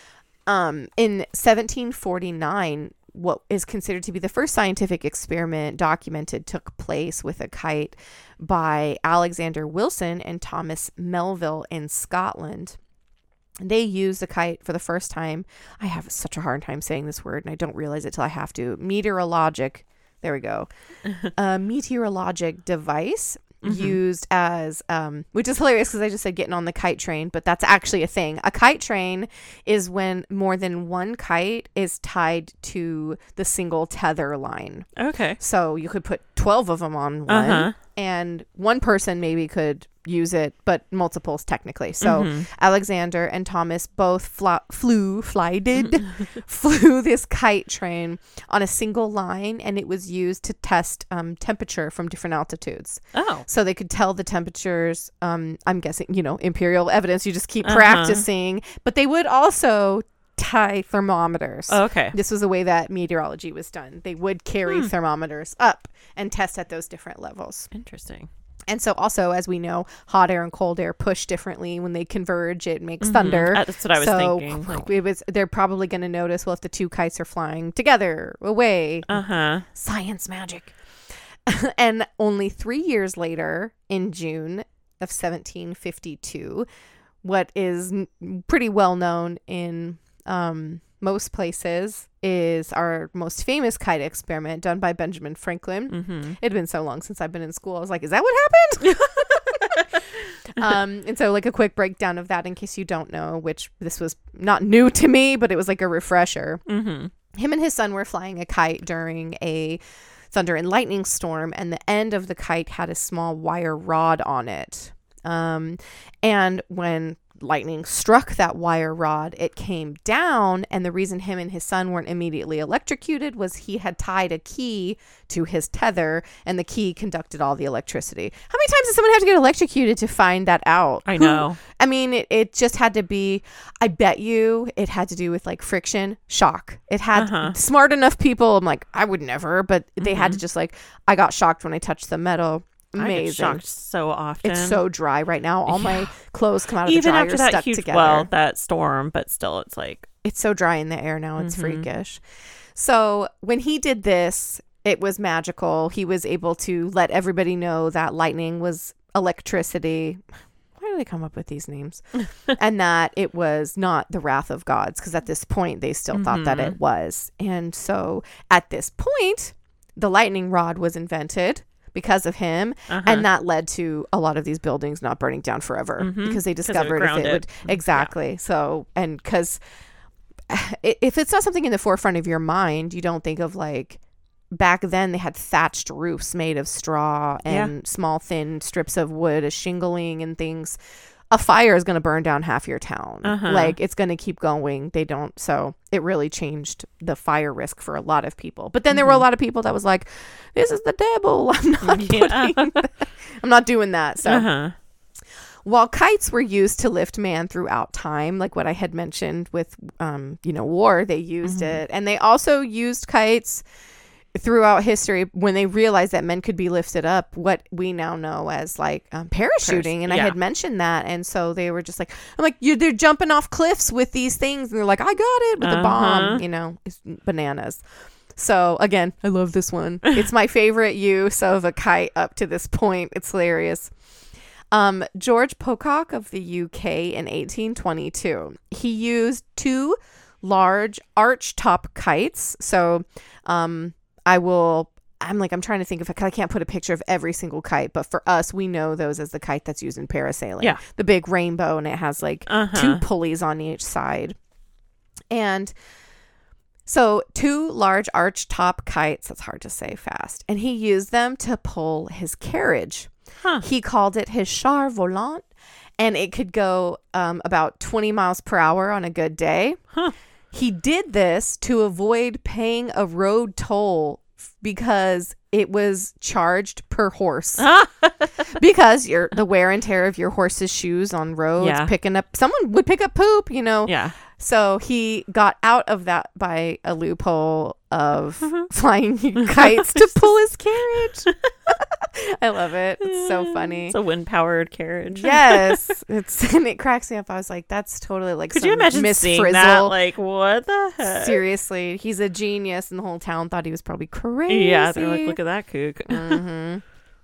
Um, in seventeen forty-nine, what is considered to be the first scientific experiment documented took place with a kite by Alexander Wilson and Thomas Melville in Scotland. They used a kite for the first time. I have such a hard time saying this word, and I don't realize it till I have to. Meteorologic. There we go. A meteorologic device mm-hmm. used as, um, which is hilarious because I just said getting on the kite train, but that's actually a thing. A kite train is when more than one kite is tied to the single tether line. Okay. So you could put twelve of them on one, uh-huh. and one person maybe could use it, but multiples technically. So mm-hmm. Alexander and Thomas both fly, flew, flighted, flew this kite train on a single line, and it was used to test um, temperature from different altitudes. Oh. So they could tell the temperatures, um, I'm guessing, you know, imperial evidence, you just keep uh-huh. practicing, but they would also tie thermometers. Oh, okay. This was the way that meteorology was done. They would carry hmm. thermometers up and test at those different levels. Interesting. And so also, as we know, hot air and cold air push differently. When they converge, it makes mm-hmm. thunder. That's what I was so thinking. Like, it was, they're probably going to notice, well, if the two kites are flying together, away. Uh-huh. Science magic. And only three years later, in June of seventeen fifty-two, what is n- pretty well known in um, most places is our most famous kite experiment done by Benjamin Franklin. Mm-hmm. It had been so long since I've been in school. I was like, is that what happened? um, and so like a quick breakdown of that in case you don't know, which this was not new to me, but it was like a refresher. Mm-hmm. Him and his son were flying a kite during a thunder and lightning storm, and the end of the kite had a small wire rod on it. Um, and when lightning struck that wire rod, it came down, and the reason him and his son weren't immediately electrocuted was he had tied a key to his tether, and the key conducted all the electricity. How many times does someone have to get electrocuted to find that out? I know. I mean, it, it just had to be, I bet you it had to do with like friction, shock. It had uh-huh. smart enough people. I'm like, I would never, but they mm-hmm. had to just like, I got shocked when I touched the metal. Amazing. I get shocked so often. It's so dry right now. All yeah. my clothes come out of Even the dryer after that stuck huge, together. Well, that storm, but still, it's like it's so dry in the air now. It's mm-hmm. freakish. So when he did this, it was magical. He was able to let everybody know that lightning was electricity. Why do they come up with these names? And that it was not the wrath of gods, because at this point they still mm-hmm. thought that it was. And so at this point, the lightning rod was invented because of him, uh-huh. and that led to a lot of these buildings not burning down forever mm-hmm. because they discovered if it would exactly yeah. so and because if it's not something in the forefront of your mind, you don't think of like back then they had thatched roofs made of straw and yeah. small thin strips of wood as shingling and things. A fire is going to burn down half your town. Uh-huh. Like it's going to keep going. They don't. So it really changed the fire risk for a lot of people. But then mm-hmm. there were a lot of people that was like, this is the devil. I'm not yeah. that. I'm not doing that. So uh-huh. while kites were used to lift man throughout time, like what I had mentioned with, um, you know, war, they used mm-hmm. it. And they also used kites throughout history when they realized that men could be lifted up, what we now know as like um, parachuting. And yeah. I had mentioned that. And so they were just like, I'm like, you they're jumping off cliffs with these things. And they're like, I got it with uh-huh. the bomb, you know, it's bananas. So again, I love this one. It's my favorite use of a kite up to this point. It's hilarious. Um, George Pocock of the U K in eighteen twenty-two, he used two large arch top kites. So, um, I will, I'm like, I'm trying to think if I, I can't put a picture of every single kite, but for us, we know those as the kite that's used in parasailing. Yeah. The big rainbow, and it has like uh-huh. two pulleys on each side. And so two large arch top kites, that's hard to say fast, and he used them to pull his carriage. Huh. He called it his char volant, and it could go um, about twenty miles per hour on a good day. Huh. He did this to avoid paying a road toll because it was charged per horse. Because you're the wear and tear of your horse's shoes on roads, yeah. picking up, someone would pick up poop, you know. Yeah. So he got out of that by a loophole of flying kites to pull his carriage. I love it. It's so funny. It's a wind-powered carriage. Yes. It's and it cracks me up. I was like, that's totally like Could some you imagine Miss seeing Frizzle. that? Like, what the heck? Seriously. He's a genius and the whole town thought he was probably crazy. Yeah, they're like, look at that kook. Mm-hmm.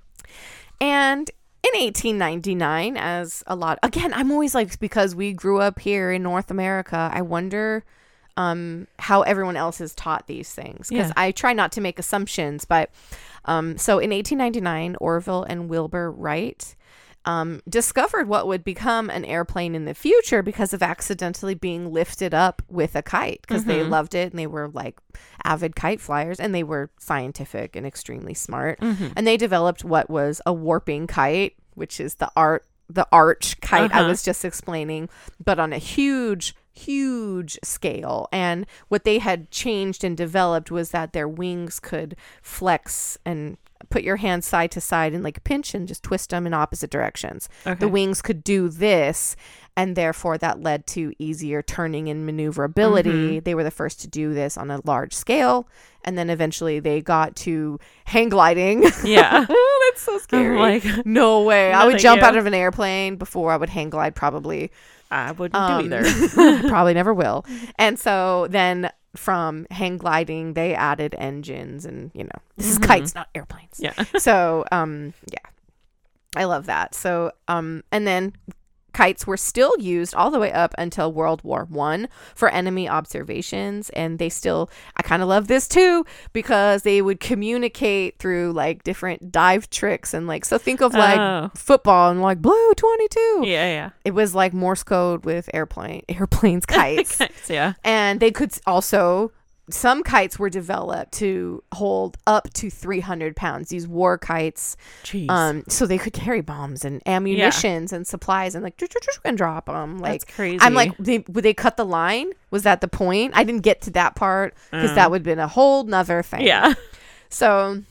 And in eighteen ninety-nine, as a lot, again, I'm always like, because we grew up here in North America, I wonder um, how everyone else is taught these things. Because Yeah. I try not to make assumptions. But um, so in eighteen ninety-nine, Orville and Wilbur Wright um, discovered what would become an airplane in the future because of accidentally being lifted up with a kite, because they Mhm. loved it and they were like avid kite flyers and they were scientific and extremely smart. Mhm. And they developed what was a warping kite, which is the art, the arch kite I Uh-huh. was just explaining, but on a huge, huge scale. And what they had changed and developed was that their wings could flex and put your hands side to side and like pinch and just twist them in opposite directions. Okay. The wings could do this, and therefore that led to easier turning and maneuverability. Mhm. They were the first to do this on a large scale, and then eventually they got to hang gliding. Yeah. Oh, that's so scary. I'm like, no way. No, I would thank jump you. out of an airplane before I would hang glide, probably. I wouldn't Um, do either. probably never will. And so then from hang gliding, they added engines, and you know, this is Mhm. kites, not airplanes. Yeah. So, um, yeah, I love that. So, um, and then kites were still used all the way up until World War One for enemy observations, and they still, I kind of love this too, because they would communicate through like different dive tricks and like, so think of like Oh. football and like blue twenty-two. Yeah, yeah. It was like Morse code with airplane airplanes, kites. Kites, yeah. And they could also, some kites were developed to hold up to three hundred pounds, these war kites. Jeez. Um, so they could carry bombs and ammunitions and supplies and like choo, choo, choo, and drop them. Like, That's crazy. I'm like, they, would they cut the line? Was that the point? I didn't get to that part because Uh. that would have been a whole nother thing. yeah. So,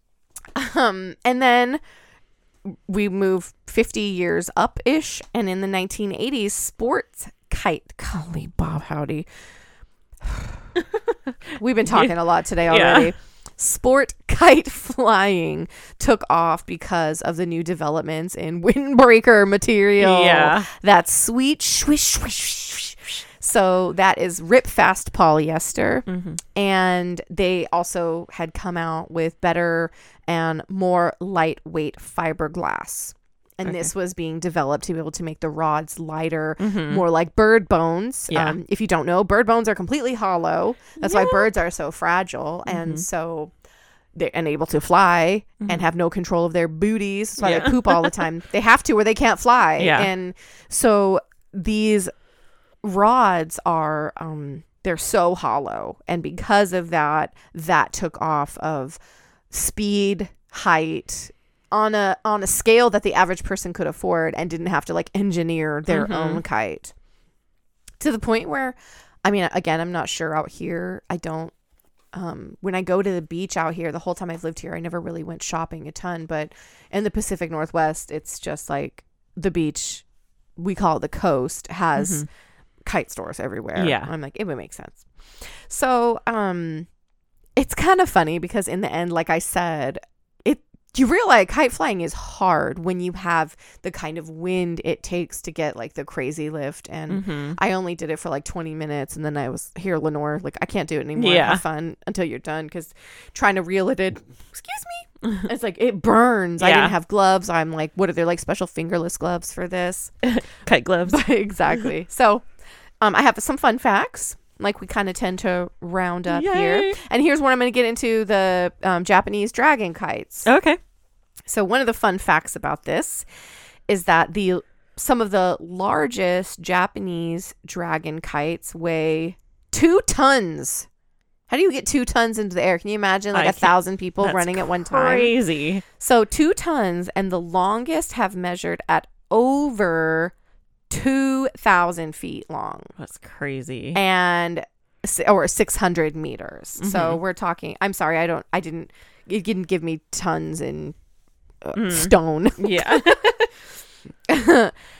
um, and then we move fifty years up ish, and in the nineteen eighties, sports kite. Golly, Bob, howdy. We've been talking a lot today already. Yeah. Sport kite flying took off because of the new developments in windbreaker material. Yeah. That sweet swish, swish, swish, swish. So that is rip fast polyester. Mhm. And they also had come out with better and more lightweight fiberglass. And Okay. this was being developed to be able to make the rods lighter, Mhm. more like bird bones. Yeah. Um, if you don't know, bird bones are completely hollow. That's why Yeah. birds are so fragile. And Mhm. so they're unable to fly Mhm. and have no control of their booties. That's why Yeah. they poop all the time. They have to, or they can't fly. Yeah. And so these rods are um they're so hollow, and because of that, that took off of speed, height, on a on a scale that the average person could afford and didn't have to like engineer their Mhm. own kite, to the point where, I mean, again, I'm not sure out here. I don't um when I go to the beach out here, the whole time I've lived here, I never really went shopping a ton, but in the Pacific Northwest, it's just like the beach, we call it the coast, has Mhm. kite stores everywhere. Yeah. I'm like, it would make sense. So um it's kind of funny because in the end, like I said, it you realize kite flying is hard when you have the kind of wind it takes to get like the crazy lift. And Mhm. I only did it for like twenty minutes, and then I was here, Lenore, like I can't do it anymore. Yeah. Have fun until you're done, because trying to reel it in, excuse me, it's like it burns. I Yeah. didn't have gloves. I'm like, what are there, like special fingerless gloves for this? Kite gloves. Exactly. So um, I have some fun facts, like we kind of tend to round up here. Yay. And here's one I'm going to get into, the um, Japanese dragon kites. Okay. So one of the fun facts about this is that the some of the largest Japanese dragon kites weigh two tons. How do you get two tons into the air? Can you imagine like I a can't- thousand people That's running at one time? Crazy. So two tons, and the longest have measured at over two thousand feet long, That's crazy. and s- or six hundred meters. So Mhm. we're talking, I'm sorry, I don't, I didn't, it didn't give me tons in uh, Mm. stone. Yeah.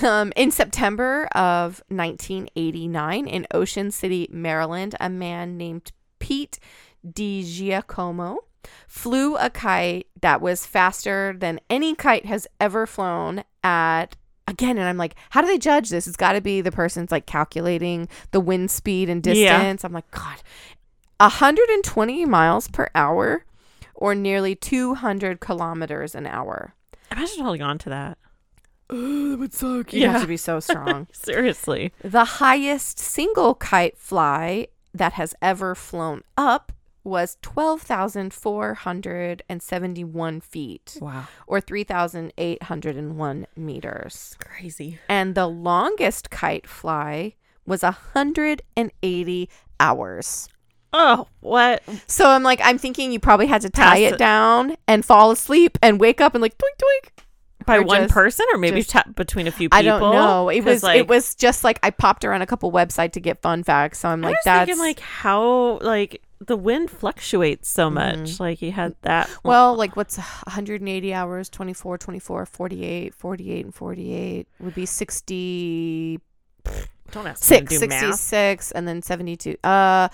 Um, in September of nineteen eighty-nine, in Ocean City, Maryland, a man named Pete DiGiacomo flew a kite that was faster than any kite has ever flown at, again, and I'm like, how do they judge this? It's got to be the person's like calculating the wind speed and distance. Yeah. I'm like, God, one hundred twenty miles per hour or nearly two hundred kilometers an hour. Imagine holding on to that. Oh, that would suck. You Yeah. have to be so strong. Seriously. The highest single kite fly that has ever flown up was twelve thousand four hundred seventy-one feet. Wow. Or three thousand eight hundred one meters. Crazy. And the longest kite fly was one hundred eighty hours. Oh, what? So I'm like, I'm thinking you probably had to tie Pass it it. down and fall asleep and wake up and like, twink, twink. By Or one just- person or maybe just- ta- between a few people? I don't know. It 'Cause, was like, it was just like I popped around a couple websites to get fun facts. So I'm I like, was that's thinking like how like the wind fluctuates so much. Mhm. Like you had that. well, like what's one hundred eighty hours, twenty-four, twenty-four, forty-eight, forty-eight, and forty-eight would be sixty, don't ask me to six, do math. sixty-six, and then seventy-two. Uh,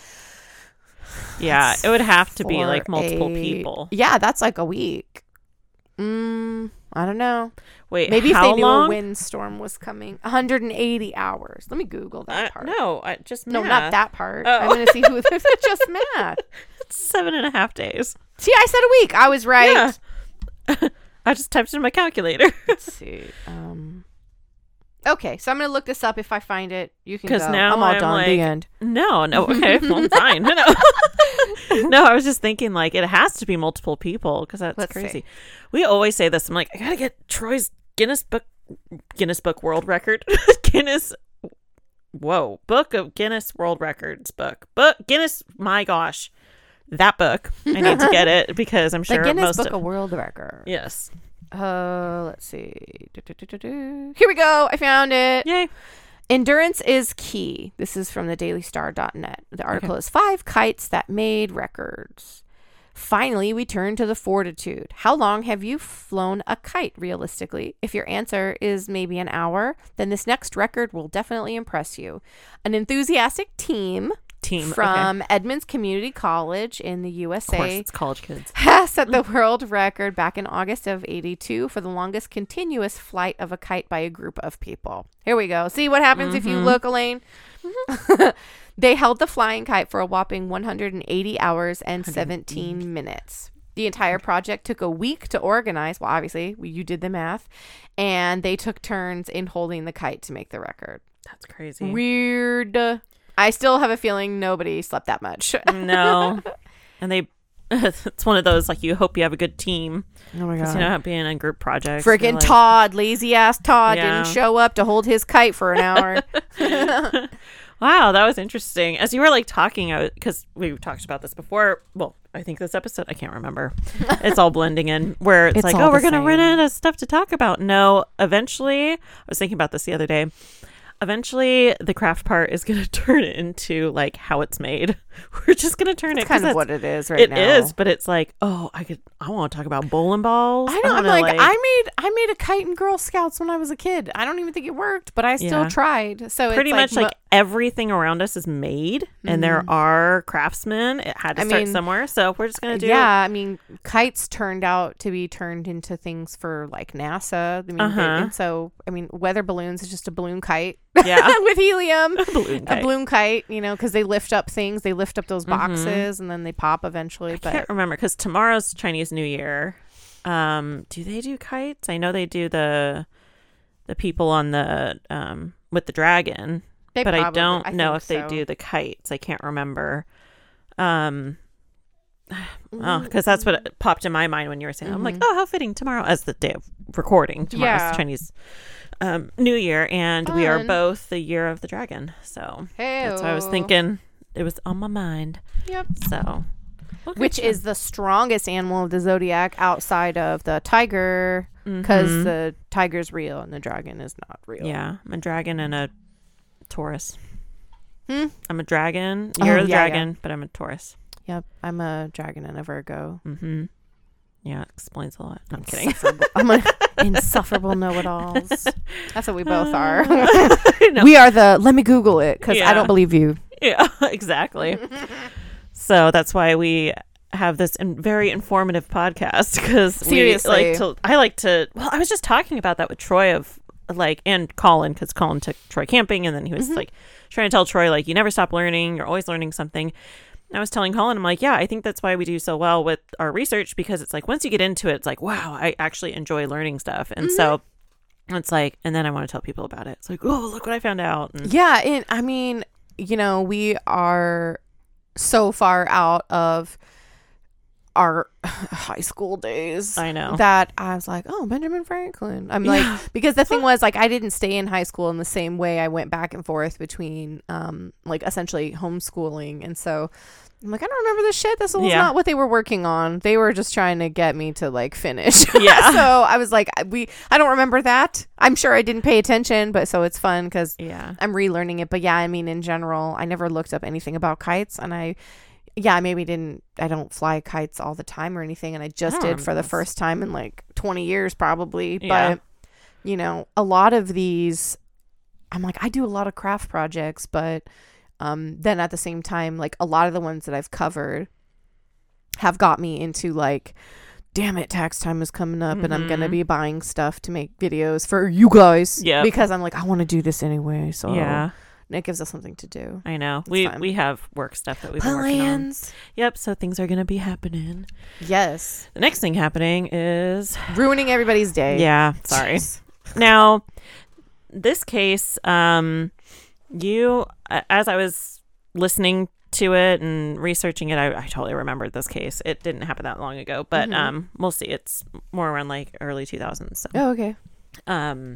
Yeah, that's it would have to be four, like multiple eight- people. Yeah, that's like a week. Mm, I don't know. Wait, Maybe how if they knew long? a windstorm was coming. one hundred eighty hours. Let me Google that Uh, part. no, I just No, math. not that part. Oh. I'm going to see who. Just math. It's seven and a half days. See, I said a week. I was right. Yeah. I just typed in my calculator. Let's see. Um. Okay, so I'm going to look this up. If I find it, you can go. 'Cause now I'm all I'm done. like- The end. No, no, okay, well, I'm fine. No. No, I was just thinking like it has to be multiple people because that's Let's crazy. see. We always say this. I'm like, I gotta get Troy's Guinness Book, Guinness Book World Record, Guinness. Whoa, Book of Guinness World Records book, book Guinness. My gosh, that book. I need to get it because I'm The sure Guinness most Book of of World Record. yes. Uh, let's see. Do-do-do-do-do. Here we go. I found it. Yay. Endurance is key. This is from the daily star dot net. The article Okay. is five kites that made records. Finally, we turn to the fortitude. How long have you flown a kite realistically? If your answer is maybe an hour, then this next record will definitely impress you. An enthusiastic team Team from Edmonds Community College in the U S okay. Of course, A it's college kids. has set the world record back in August of eighty-two for the longest continuous flight of a kite by a group of people. Here we go. See what happens if you Mhm. look, Elaine? They held the flying kite for a whopping one hundred eighty hours and seventeen minutes. The entire project took a week to organize. Well, obviously, we- you did the math. And they took turns in holding the kite to make the record. That's crazy. Weird. I still have a feeling nobody slept that much. No, and they. It's one of those like you hope you have a good team. Oh my Because you know, being in group projects. Friggin' you're like- Todd, lazy ass Todd, Yeah. didn't show up to hold his kite for an hour. Wow, that was interesting. As you were like talking, because we talked about this before. Well, I think this episode, I can't remember. It's all blending in where it's, It's like, all oh, the we're going to run same. out of stuff to talk about. No, eventually, I was thinking about this the other day. Eventually, the craft part is going to turn it into like how it's made. We're just going to turn It's it 'cause kind of that's- what it is right it now. is, but it's like, oh, I could, I want to talk about bowling balls. I know. I'm wanna, like, I made I made a kite in Girl Scouts when I was a kid. I don't even think it worked, but I still Yeah. tried. So pretty it's much like, like everything around us is made, and there are craftsmen. It had to I start mean, somewhere, so we're just gonna do. yeah, I mean, kites turned out to be turned into things for like NASA. I mean, they- Uh-huh. and so I mean, weather balloons is just a balloon kite yeah. with helium. Balloon A kite. balloon kite, you know, because they lift up things. They lift up those boxes and then they pop eventually. I But can't remember because tomorrow's Chinese New Year. Um, do they do kites? I know they do the the people on the um with the dragon, they but I probably- don't I know think if they so. do the kites. I can't remember. Um. Mm. Oh, because that's what popped in my mind when you were saying. I'm like, Mhm. oh, how fitting tomorrow as the day of recording. Tomorrow's Yeah. Chinese um, New Year, and we are Fun. both the year of the dragon. So that's what I was Hey-o. thinking. It was on my mind. Yep. So, well, Which good is the strongest animal of the zodiac outside of the tiger, job. because Mhm. the tiger's real and the dragon is not real. yeah, I'm a dragon and a Taurus. Hmm? I'm a dragon. Oh, You're the yeah, yeah. dragon, but I'm a Taurus. Yep. I'm a dragon and a Virgo. Mm-hmm. Yeah, it explains a lot. No, I'm kidding. I'm an insufferable know-it-alls. That's what we both are. We are the, let me Google it because Yeah. I don't believe you. Yeah, exactly. So that's why we have this in very informative podcast because Seriously. we like to, I like to, well, I was just talking about that with Troy of like, and Colin, because Colin took Troy camping and then he was Mm-hmm. like trying to tell Troy, like, you never stop learning. You're always learning something. I was telling Colin, I'm like, yeah, I think that's why we do so well with our research because it's like once you get into it, it's like, wow, I actually enjoy learning stuff. And Mm-hmm. so it's like, and then I want to tell people about it. It's like, oh, look what I found out. And Yeah, and I mean, you know, we are so far out of our high school days. I know. That I was like, oh, Benjamin Franklin. I'm like, because the thing was, like, I didn't stay in high school in the same way. I went back and forth between, um, like, essentially homeschooling. And so I'm like, I don't remember this shit. This was Yeah. not what they were working on. They were just trying to get me to, like, finish. Yeah. So I was like, we, I don't remember that. I'm sure I didn't pay attention, but so it's fun because Yeah. I'm relearning it. But yeah, I mean, in general, I never looked up anything about kites, and I, yeah, I maybe didn't, I don't fly kites all the time or anything, and I just I don't did for the remember this. first time in like twenty years probably. Yeah. But, you know, a lot of these, I'm like, I do a lot of craft projects, but um, then at the same time, like a lot of the ones that I've covered have got me into like, damn it, tax time is coming up and I'm going to Mhm. be buying stuff to make videos for you guys. Yep. Because I'm like, I want to do this anyway. So Yeah. and it gives us something to do. I know. We fine. we have work stuff that we've been working on. Plans. Yep. So things are going to be happening. Yes. The next thing happening is, Ruining everybody's day. yeah, sorry. Jeez. Now, this case, um, you, a- as I was listening to it and researching it, I, I totally remembered this case. It didn't happen that long ago, but Mhm. um, we'll see. It's more around like early two thousands. So, Oh, okay. um,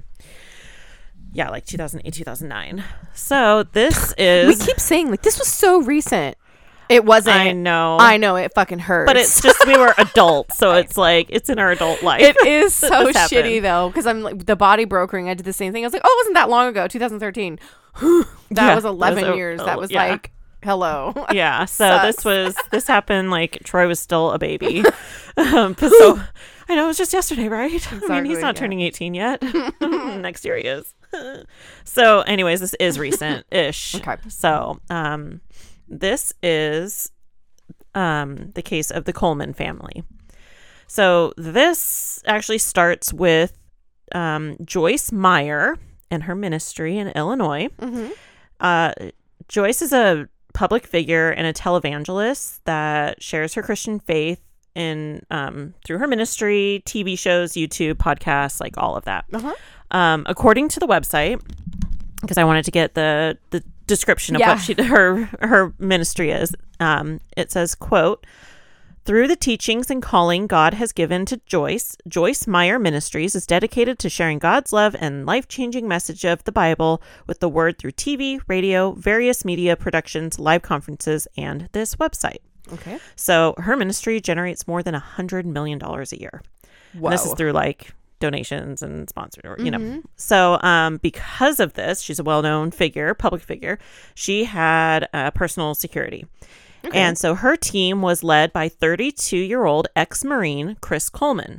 yeah, like two thousand eight, two thousand nine. So this We is, keep saying like this was so recent. It wasn't. I know, I know it fucking hurts. but it's just we were adults, so it's like it's in our adult life. it is that so this happened. shitty though, because I'm like the body brokering. I did the same thing. I was like, oh, it wasn't that long ago, twenty thirteen. that Yeah, was that eleven was a- years. oh, That was yeah. like, hello. Yeah, so Sucks. this was this happened like Troy was still a baby. um, but so I know it was just yesterday, right? I mean, Exactly, he's not yeah. turning eighteen yet. Next year he is. So, anyways, this is recent-ish. Okay. So, um, this is um the case of the Coleman family. So this actually starts with um Joyce Meyer and her ministry in Illinois. Mm-hmm. Uh, Joyce is a public figure and a televangelist that shares her Christian faith in um, through her ministry, T V shows, YouTube, podcasts, like all of that. Uh-huh. Um, according to the website, because I wanted to get the the description of Yeah. what she her her ministry is. Um, it says, quote, through the teachings and calling God has given to Joyce, Joyce Meyer Ministries is dedicated to sharing God's love and life-changing message of the Bible with the word through T V, radio, various media productions, live conferences, and this website. Okay. So her ministry generates more than one hundred million dollars a year. Wow. And this is through like donations and sponsored, or, you know. Mhm. So um, because of this, she's a well-known figure, public figure. She had uh, personal security. Okay. And so her team was led by thirty-two-year-old ex-Marine Chris Coleman.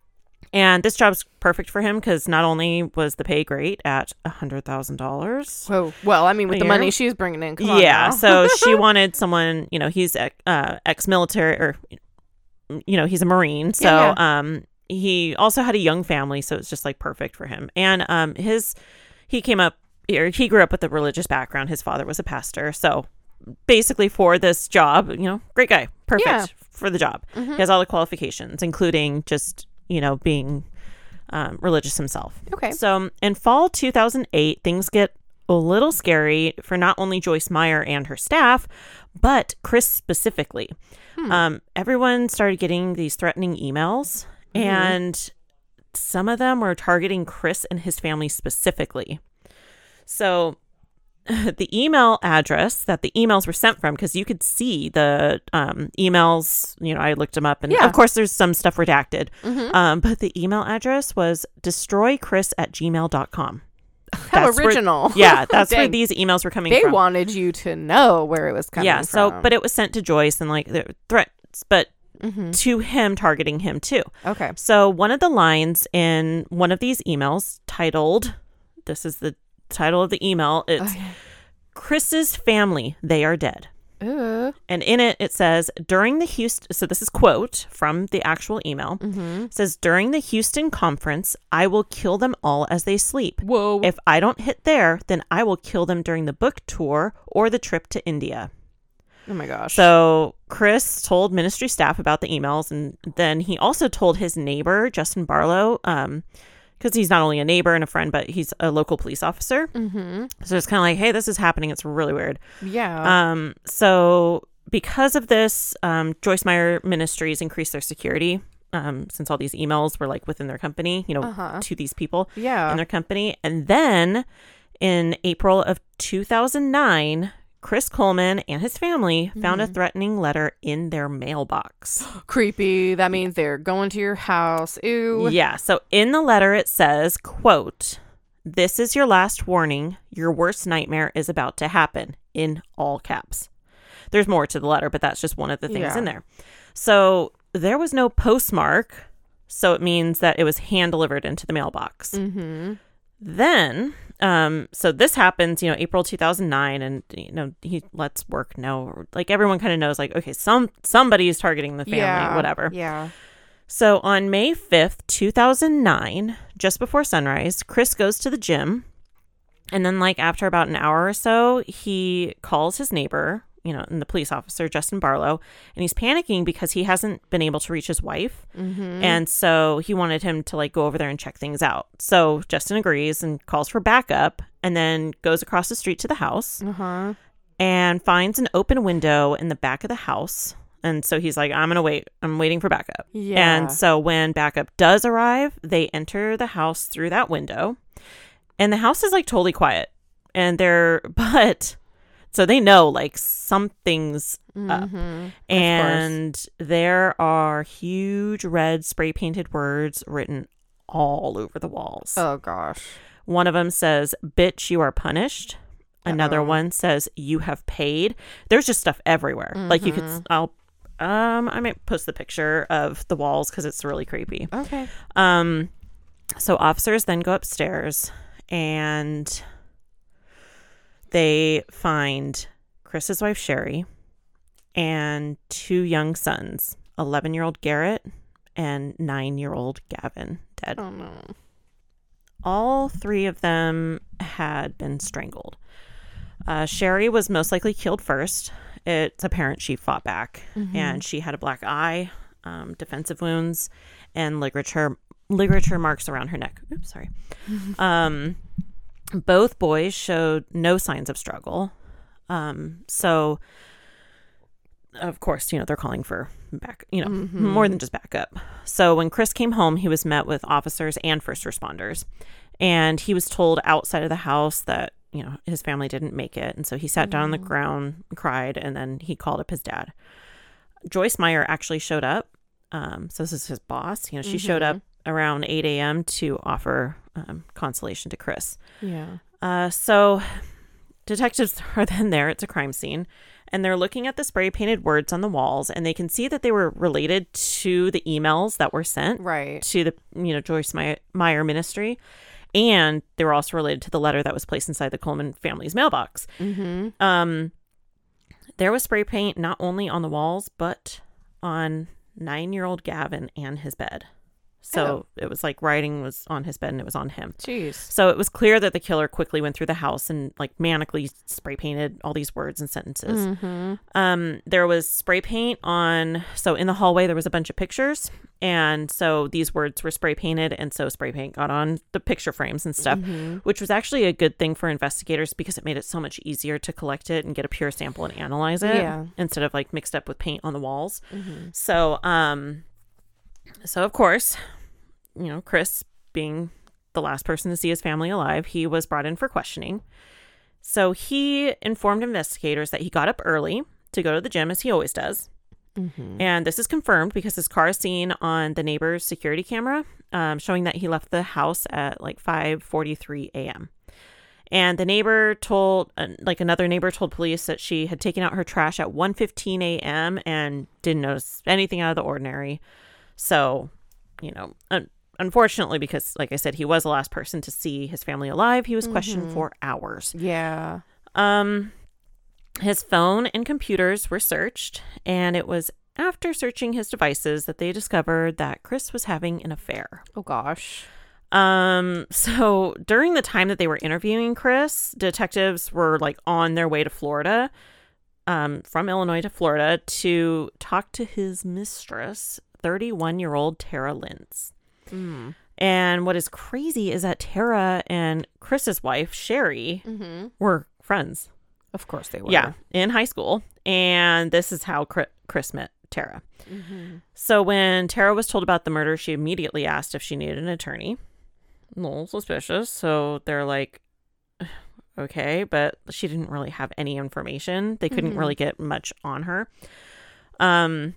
And this job's perfect for him because not only was the pay great at one hundred thousand dollars. Whoa. Well, I mean, with A the year? money she's bringing in. Come on Yeah, now. so she wanted someone, you know, he's uh, ex-military, or, you know, he's a Marine. So Yeah, um, he also had a young family, so it's just like perfect for him. And um, his, he came up, or he grew up with a religious background. His father was a pastor. So basically for this job, you know, great guy, perfect Yeah. for the job. Mhm. He has all the qualifications, including just, you know, being um, religious himself. Okay. So in fall two thousand eight, things get a little scary for not only Joyce Meyer and her staff, but Chris specifically. Hmm. Um, everyone started getting these threatening emails, Mhm. and some of them were targeting Chris and his family specifically. So the email address that the emails were sent from, because you could see the um, emails, you know, I looked them up, and Yeah. of course there's some stuff redacted. Mhm. Um, but the email address was destroychris at gmail dot com. How that's where- original. Yeah, that's where Dang. these emails were coming They from. wanted you to know where it was coming yeah, so, from. but it was sent to Joyce, and like the threats, but Mm-hmm. to him targeting him too. Okay. So one of the lines in one of these emails titled, this is the title of the email, it's Okay. Chris's family, they are dead. Ooh. And in it, it says, during the Houston, so this is quote from the actual email, Mm-hmm. it says, during the Houston conference, I will kill them all as they sleep. Whoa. If I don't hit there, then I will kill them during the book tour or the trip to India. Oh my gosh. So Chris told ministry staff about the emails, and then he also told his neighbor, Justin Barlow, um, because he's not only a neighbor and a friend, but he's a local police officer. Mm-hmm. So it's kind of like, hey, this is happening. It's really weird. Yeah. Um, so because of this, um, Joyce Meyer Ministries increased their security, um, since all these emails were like within their company, you know, Uh-huh. to these people Yeah. in their company. And then in April of two thousand nine, Chris Coleman and his family found Mm-hmm. a threatening letter in their mailbox. Creepy. That means they're going to your house. Ew. Yeah. So in the letter, it says, quote, this is your last warning. Your worst nightmare is about to happen, in all caps. There's more to the letter, but that's just one of the things Yeah. in there. So there was no postmark. So it means that it was hand delivered into the mailbox. Mm-hmm. Then, um, so this happens, you know, April two thousand nine, and you know he lets work know, like everyone kind of knows, like, okay, some somebody is targeting the family, Yeah. whatever. Yeah. So on May fifth, two thousand nine, just before sunrise, Chris goes to the gym, and then like after about an hour or so, he calls his neighbor, you know, and the police officer, Justin Barlow, and he's panicking because he hasn't been able to reach his wife. Mm-hmm. And so he wanted him to like go over there and check things out. So Justin agrees and calls for backup, and then goes across the street to the house Uh-huh. and finds an open window in the back of the house. And so he's like, I'm going to wait. I'm waiting for backup. Yeah. And so when backup does arrive, they enter the house through that window. And the house is like totally quiet. And they're, but, so they know like something's up. Mm-hmm. And there are huge red spray painted words written all over the walls. Oh gosh. One of them says, bitch, you are punished. Another Uh-oh. one says, you have paid. There's just stuff everywhere. Like you could, Mm-hmm. I'll, um, I might post the picture of the walls because it's really creepy. Okay. Um, so officers then go upstairs and they find Chris's wife, Sherry, and two young sons, eleven-year-old Garrett and nine-year-old Gavin, dead. Oh no. All three of them had been strangled. Uh, Sherry was most likely killed first. It's apparent she fought back, Mm-hmm. and she had a black eye, um, defensive wounds, and ligature ligature marks around her neck. Oops, sorry. um, both boys showed no signs of struggle. Um, so, of course, you know, they're calling for back, you know, Mm-hmm. more than just backup. So when Chris came home, he was met with officers and first responders, and he was told outside of the house that, you know, his family didn't make it. And so he sat down on the ground, cried, and then he called up his dad. Joyce Meyer actually showed up. Um, so this is his boss. You know, she showed up around eight a.m. to offer um, consolation to Chris. Yeah. Uh, so detectives are then there. It's a crime scene. And they're looking at the spray painted words on the walls, and they can see that they were related to the emails that were sent Right. to the, you know, Joyce Meyer, Meyer ministry. And they were also related to the letter that was placed inside the Coleman family's mailbox. Mm-hmm. Um, there was spray paint not only on the walls, but on nine-year-old Gavin and his bed. So Oh. it was like writing was on his bed and it was on him. Jeez. So it was clear that the killer quickly went through the house and like manically spray painted all these words and sentences. Mm-hmm. Um, there was spray paint on, so in the hallway there was a bunch of pictures, and so these words were spray painted, and so spray paint got on the picture frames and stuff, Mm-hmm. which was actually a good thing for investigators because it made it so much easier to collect it and get a pure sample and analyze it Yeah. instead of like mixed up with paint on the walls. Mm-hmm. So, um, so of course, you know, Chris being the last person to see his family alive, he was brought in for questioning. So he informed investigators that he got up early to go to the gym, as he always does. Mm-hmm. And this is confirmed because his car is seen on the neighbor's security camera, um, showing that he left the house at like five forty-three a.m. And the neighbor told, uh, like another neighbor told police that she had taken out her trash at one fifteen a.m. and didn't notice anything out of the ordinary. So, you know, un- unfortunately, because like I said, he was the last person to see his family alive, he was questioned Mm-hmm. for hours. Yeah. Um, his phone and computers were searched, and it was after searching his devices that they discovered that Chris was having an affair. Oh, gosh. Um, so during the time that they were interviewing Chris, detectives were like on their way to Florida, um, from Illinois to Florida to talk to his mistress, thirty-one-year-old Tara Lintz. Mm. And what is crazy is that Tara and Chris's wife, Sherry, Mm-hmm. were friends. Of course they were. Yeah, in high school. And this is how Chri- Chris met Tara. Mm-hmm. So when Tara was told about the murder, she immediately asked if she needed an attorney. A little suspicious. So they're like, okay, but she didn't really have any information. They couldn't Mhm. really get much on her. Um,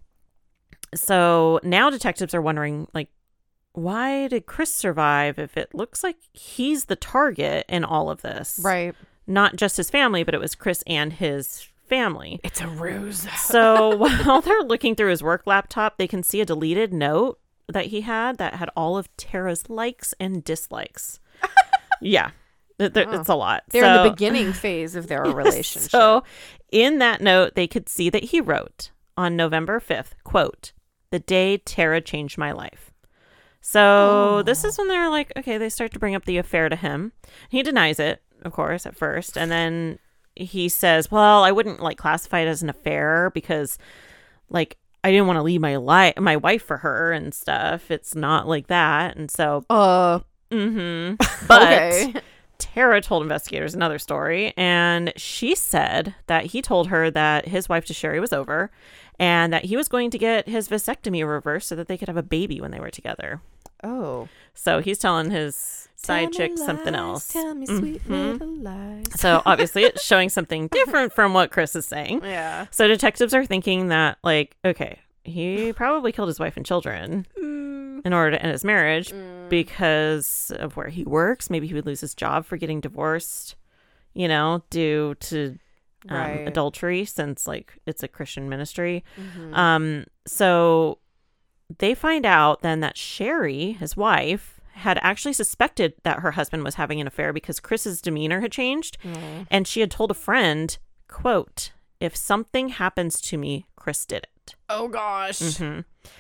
so now detectives are wondering, like, why did Chris survive if it looks like he's the target in all of this? Right. Not just his family, but it was Chris and his family. It's a ruse. So while they're looking through his work laptop, they can see a deleted note that he had that had all of Tara's likes and dislikes. Yeah, th- th- Oh. it's a lot. They're So- in the beginning phase of their relationship. So in that note, they could see that he wrote on November fifth, quote, "The day Tara changed my life." So Oh. this is when they're like, okay, they start to bring up the affair to him. He denies it, of course, at first. And then he says, well, I wouldn't like classify it as an affair because like I didn't want to leave my li- my wife for her and stuff. It's not like that. And so, uh, mm-hmm. But okay. Tara told investigators another story, and she said that he told her that his wife to Sherry was over and that he was going to get his vasectomy reversed so that they could have a baby when they were together. Oh. So he's telling his side Tell me chick something lies, else. Tell me sweet Mhm. little lies. So obviously it's showing something different from what Chris is saying. Yeah. So detectives are thinking that, like, okay, he probably killed his wife and children in order to end his marriage Mm. because of where he works. Maybe he would lose his job for getting divorced, you know, due to um, Right. adultery, since like it's a Christian ministry. Mhm. Um, so they find out then that Sherry, his wife, had actually suspected that her husband was having an affair because Chris's demeanor had changed. Mm. And she had told a friend, quote, "If something happens to me, Chris did it." Oh gosh. hmm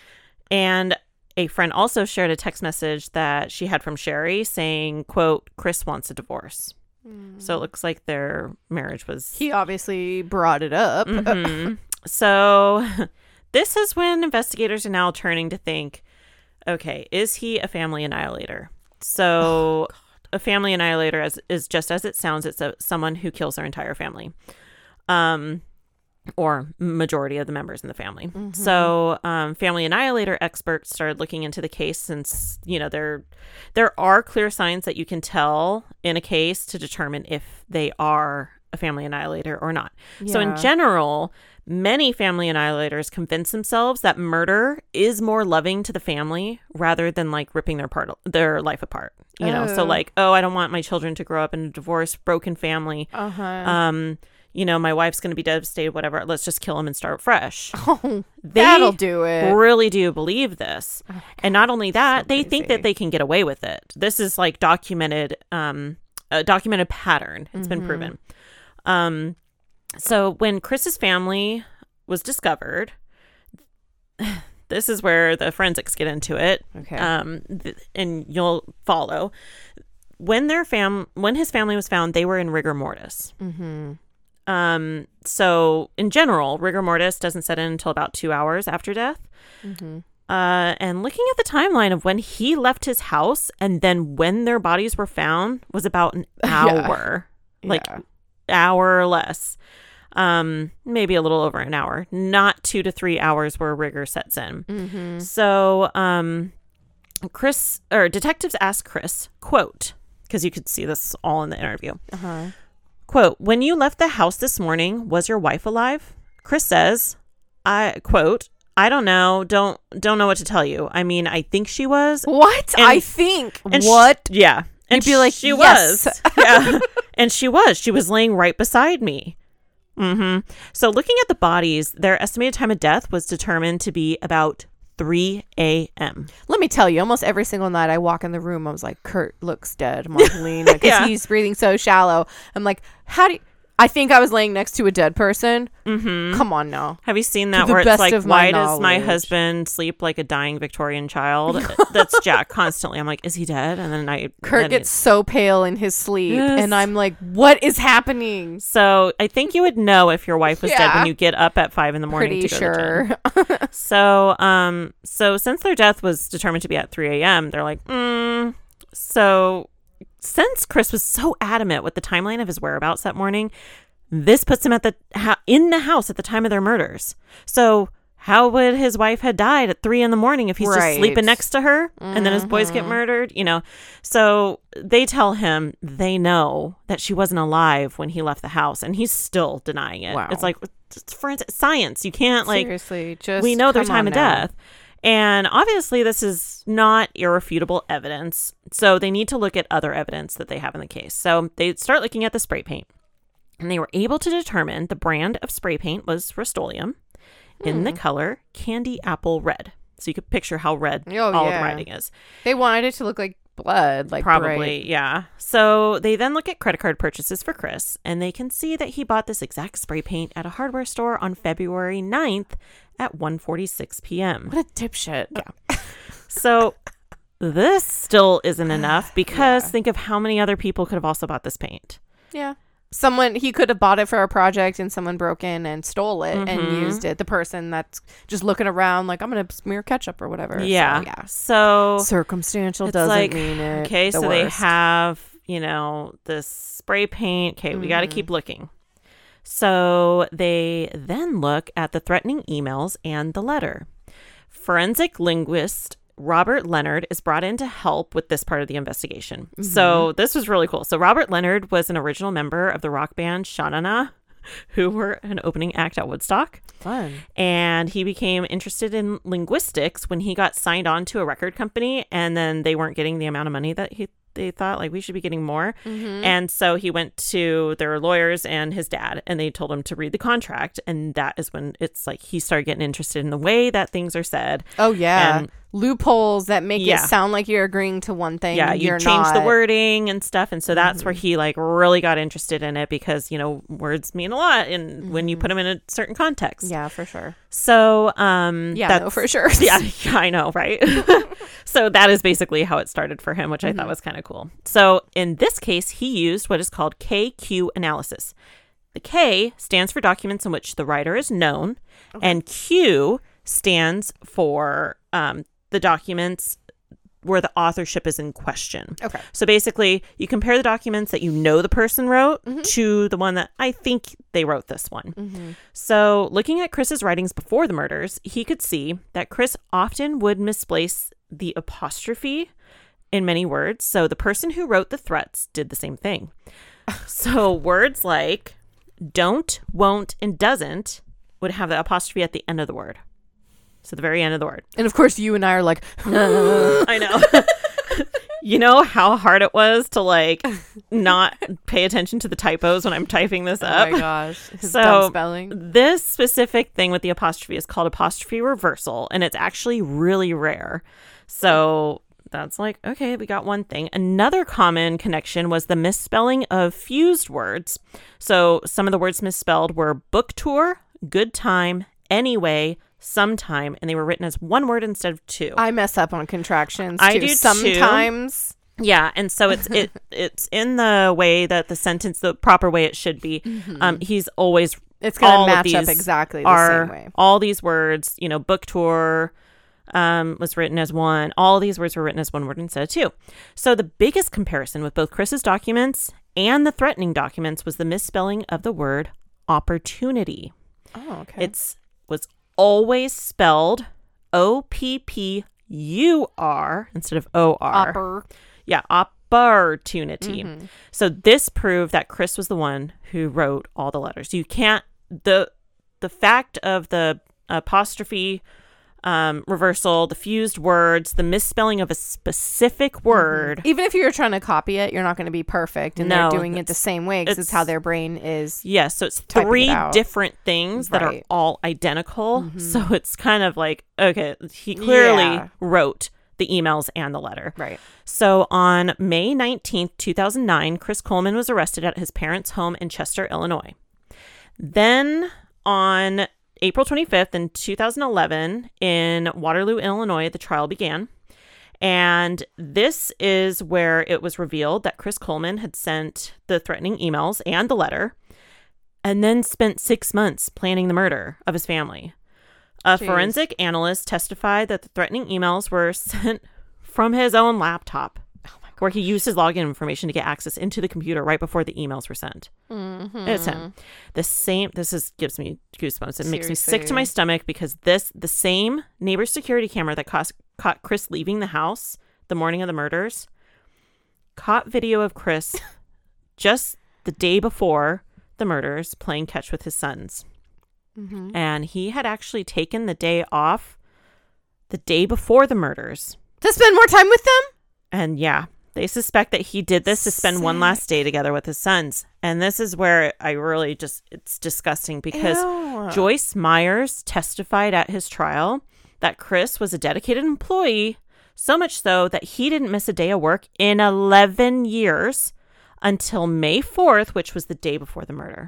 And a friend also shared a text message that she had from Sherry saying, quote, "Chris wants a divorce." So it looks like their marriage was... He obviously brought it up. Mhm. So this is when investigators are now turning to think, okay, is he a family annihilator? So a family annihilator is, is just as it sounds. It's a, someone who kills their entire family. Um, or majority of the members in the family. Mm-hmm. So um, family annihilator experts started looking into the case since, you know, there there are clear signs that you can tell in a case to determine if they are a family annihilator or not. So in Yeah. general, many family annihilators convince themselves that murder is more loving to the family rather than like ripping their part their life apart. You know, so Oh. like, oh, I don't want my children to grow up in a divorced, broken family. Uh-huh. Um, you know, my wife's going to be devastated, whatever. Let's just kill him and start fresh. oh, They that'll do it. really do believe this. Oh, And not only that, so they think crazy. that they can get away with it. This is like documented, um, a documented pattern. It's been Mhm. proven. Um, so when Chris's family was discovered, this is where the forensics get into it. Okay. Um, th- and you'll follow. When their fam, when his family was found, they were in rigor mortis. mm-hmm. Um, so in general, rigor mortis doesn't set in until about two hours after death. Mm-hmm. Uh, and looking at the timeline of when he left his house and then when their bodies were found was about an hour, like Yeah. hour or less. Um, maybe a little over an hour, not two to three hours where rigor sets in. Mm-hmm. So, um, Chris or detectives asked Chris, quote, because you could see this all in the interview. Uh-huh. Quote, "When you left the house this morning, was your wife alive?" Chris says, I quote, "I don't know. Don't don't know what to tell you. I mean, I think she was." What? And- I think. And sh- what? yeah. And You'd be like, she "Yes." was. Yeah. And she was. She was laying right beside me. Mm-hmm. So looking at the bodies, their estimated time of death was determined to be about three a.m. Let me tell you, almost every single night I walk in the room, I was like, Kurt looks dead, Marlene, because Yeah. he's breathing so shallow. I'm like, how do you... I think I was laying next to a dead person. Mm-hmm. Come on now. Have you seen that the where it's best like, of my why does my knowledge. husband sleep like a dying Victorian child? That's Jack constantly. I'm like, is he dead? And then I Kurt then gets so pale in his sleep, Yes. and I'm like, what is happening? So I think you would know if your wife was dead Yeah. when you get up at five in the morning Pretty to go to the sure. gym. So, um, so since their death was determined to be at three a.m., they're like, mm. So since Chris was so adamant with the timeline of his whereabouts that morning, this puts him at the ha- in the house at the time of their murders. So how would his wife had died at three in the morning if he's Right. just sleeping next to her and then his boys get Mhm. murdered? You know, so they tell him they know that she wasn't alive when he left the house, and he's still denying it. Wow. It's like it's forensic science. You can't like Seriously, just we know their come time on of now. death. And obviously, this is not irrefutable evidence. So they need to look at other evidence that they have in the case. So they start looking at the spray paint. And they were able to determine the brand of spray paint was Rust-Oleum in the Hmm. color candy apple red. So you could picture how red Oh, all yeah. the writing is. They wanted it to look like blood, like Probably, bright. yeah. So they then look at credit card purchases for Chris, and they can see that he bought this exact spray paint at a hardware store on February ninth at one forty-six p.m. What a dipshit. Yeah. So this still isn't enough because Yeah. think of how many other people could have also bought this paint. Yeah. Someone, he could have bought it for a project and someone broke in and stole it and Mhm. used it. The person that's just looking around like, I'm going to smear ketchup or whatever. Yeah. So, yeah. So Circumstantial it's doesn't like, mean it. okay, the so they worst. have, you know, this spray paint. Okay, we got to Mhm. keep looking. So they then look at the threatening emails and the letter. Forensic linguist Robert Leonard is brought in to help with this part of the investigation. So this was really cool. So Robert Leonard was an original member of the rock band Sha Na Na, who were an opening act at Woodstock. Fun. And he became interested in linguistics when he got signed on to a record company, and then they weren't getting the amount of money that he they thought like we should be getting more. Mm-hmm. And so he went to their lawyers and his dad, and they told him to read the contract. And that is when it's like he started getting interested in the way that things are said. Oh, yeah. And- Loopholes that make Yeah. it sound like you're agreeing to one thing. Yeah, you you're change the not. wording and stuff. And so that's Mm-hmm. where he like really got interested in it because, you know, words mean a lot and when you Mhm. put them in a certain context. Yeah, for sure. So, um, Yeah, that's, no, for sure. yeah, yeah, I know, right? So that is basically how it started for him, which I Mm-hmm. thought was kind of cool. So in this case, he used what is called K Q analysis. The K stands for documents in which the writer is known, and Q stands for um, the documents where the authorship is in question. Okay. So basically, you compare the documents that you know the person wrote Mhm. to the one that I think they wrote this one. Mm-hmm. So, looking at Chris's writings before the murders, he could see that Chris often would misplace the apostrophe in many words. So, the person who wrote the threats did the same thing. So, words like don't, won't, and doesn't would have the apostrophe at the end of the word. So, the very end of the word. And of course, you and I are like, I know. You know how hard it was to like not pay attention to the typos when I'm typing this oh up? my gosh. His So- dumb spelling. This specific thing with the apostrophe is called apostrophe reversal, and it's actually really rare. So that's like, okay, we got one thing. Another common connection was the misspelling of fused words. So some of the words misspelled were book tour, good time, anyway, sometime, and they were written as one word instead of two. I mess up on contractions I too. do too. Sometimes. Yeah, and so it's it it's in the way that the sentence, the proper way it should be. Um, he's always It's going all to of match up these exactly the are same way. all these words. You know, book tour um, was written as one. All these words were written as one word instead of two. So the biggest comparison with both Chris's documents and the threatening documents was the misspelling of the word opportunity. Oh, okay. It's was always spelled O P P U R instead of O R. Opper. Yeah, opportunity. Mhm. So this proved that Chris was the one who wrote all the letters. You can't the the fact of the apostrophe um, reversal, the fused words, the misspelling of a specific word. Even if you're trying to copy it, you're not going to be perfect. And No, they're doing it the same way because it's, it's how their brain is. Yes, so it's typing three it out. different things that are Right. all identical. Mhm. So it's kind of like, okay, he clearly Yeah. wrote the emails and the letter. Right. So on May nineteenth, two thousand nine, Chris Coleman was arrested at his parents' home in Chester, Illinois. Then on April twenty-fifth in two thousand eleven in Waterloo, Illinois, the trial began. And this is where it was revealed that Chris Coleman had sent the threatening emails and the letter and then spent six months planning the murder of his family. A Jeez. forensic analyst testified that the threatening emails were sent from his own laptop, where he used his login information to get access into the computer right before the emails were sent. Mm-hmm. It's him. The same, this is gives me goosebumps. It makes me sick to Seriously. my stomach because this, the same neighbor's security camera that caught, caught Chris leaving the house the morning of the murders, caught video of Chris just the day before the murders playing catch with his sons. Mm-hmm. And he had actually taken the day off the day before the murders. To spend more time with them? And yeah, they suspect that he did this to spend one last day together with his sons. And this is where I really just, it's disgusting because Ew. Joyce Myers testified at his trial that Chris was a dedicated employee, so much so that he didn't miss a day of work in eleven years until May fourth, which was the day before the murder.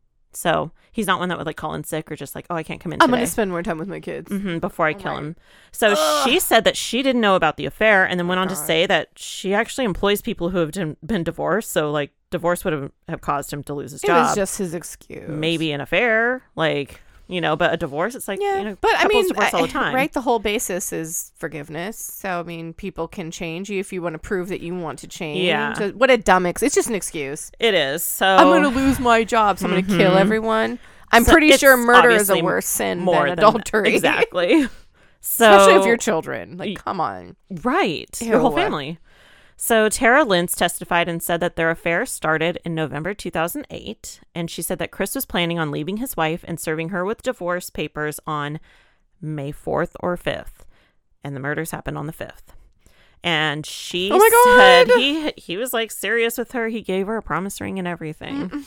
So he's not one that would like call in sick or just like, oh, I can't come in I'm today. going to spend more time with my kids. hmm before I kill Right. him. So Ugh. she said that she didn't know about the affair and then went on to God. say that she actually employs people who have been been divorced. So like divorce would have, have caused him to lose his It job. was just his excuse. Maybe an affair, like, you know, but a divorce, it's like, Yeah, you know, but I couples mean, divorce all the I- time. right? The whole basis is forgiveness. So I mean, people can change you if you want to prove that you want to change. Yeah. So what a dumb ex! It's just an excuse. It is. So I'm going to lose my job, so I'm going to kill Mhm. everyone. I'm So pretty it's sure murder is a obviously worse sin more than than adultery. Exactly. So Especially if you're children. Like, come on. right, your whole Ew. family. So Tara Lintz testified and said that their affair started in November two thousand eight, and she said that Chris was planning on leaving his wife and serving her with divorce papers on May fourth or fifth, and the murders happened on the fifth. And she Oh my said God. he he was like serious with her. He gave her a promise ring and everything. Mm-mm.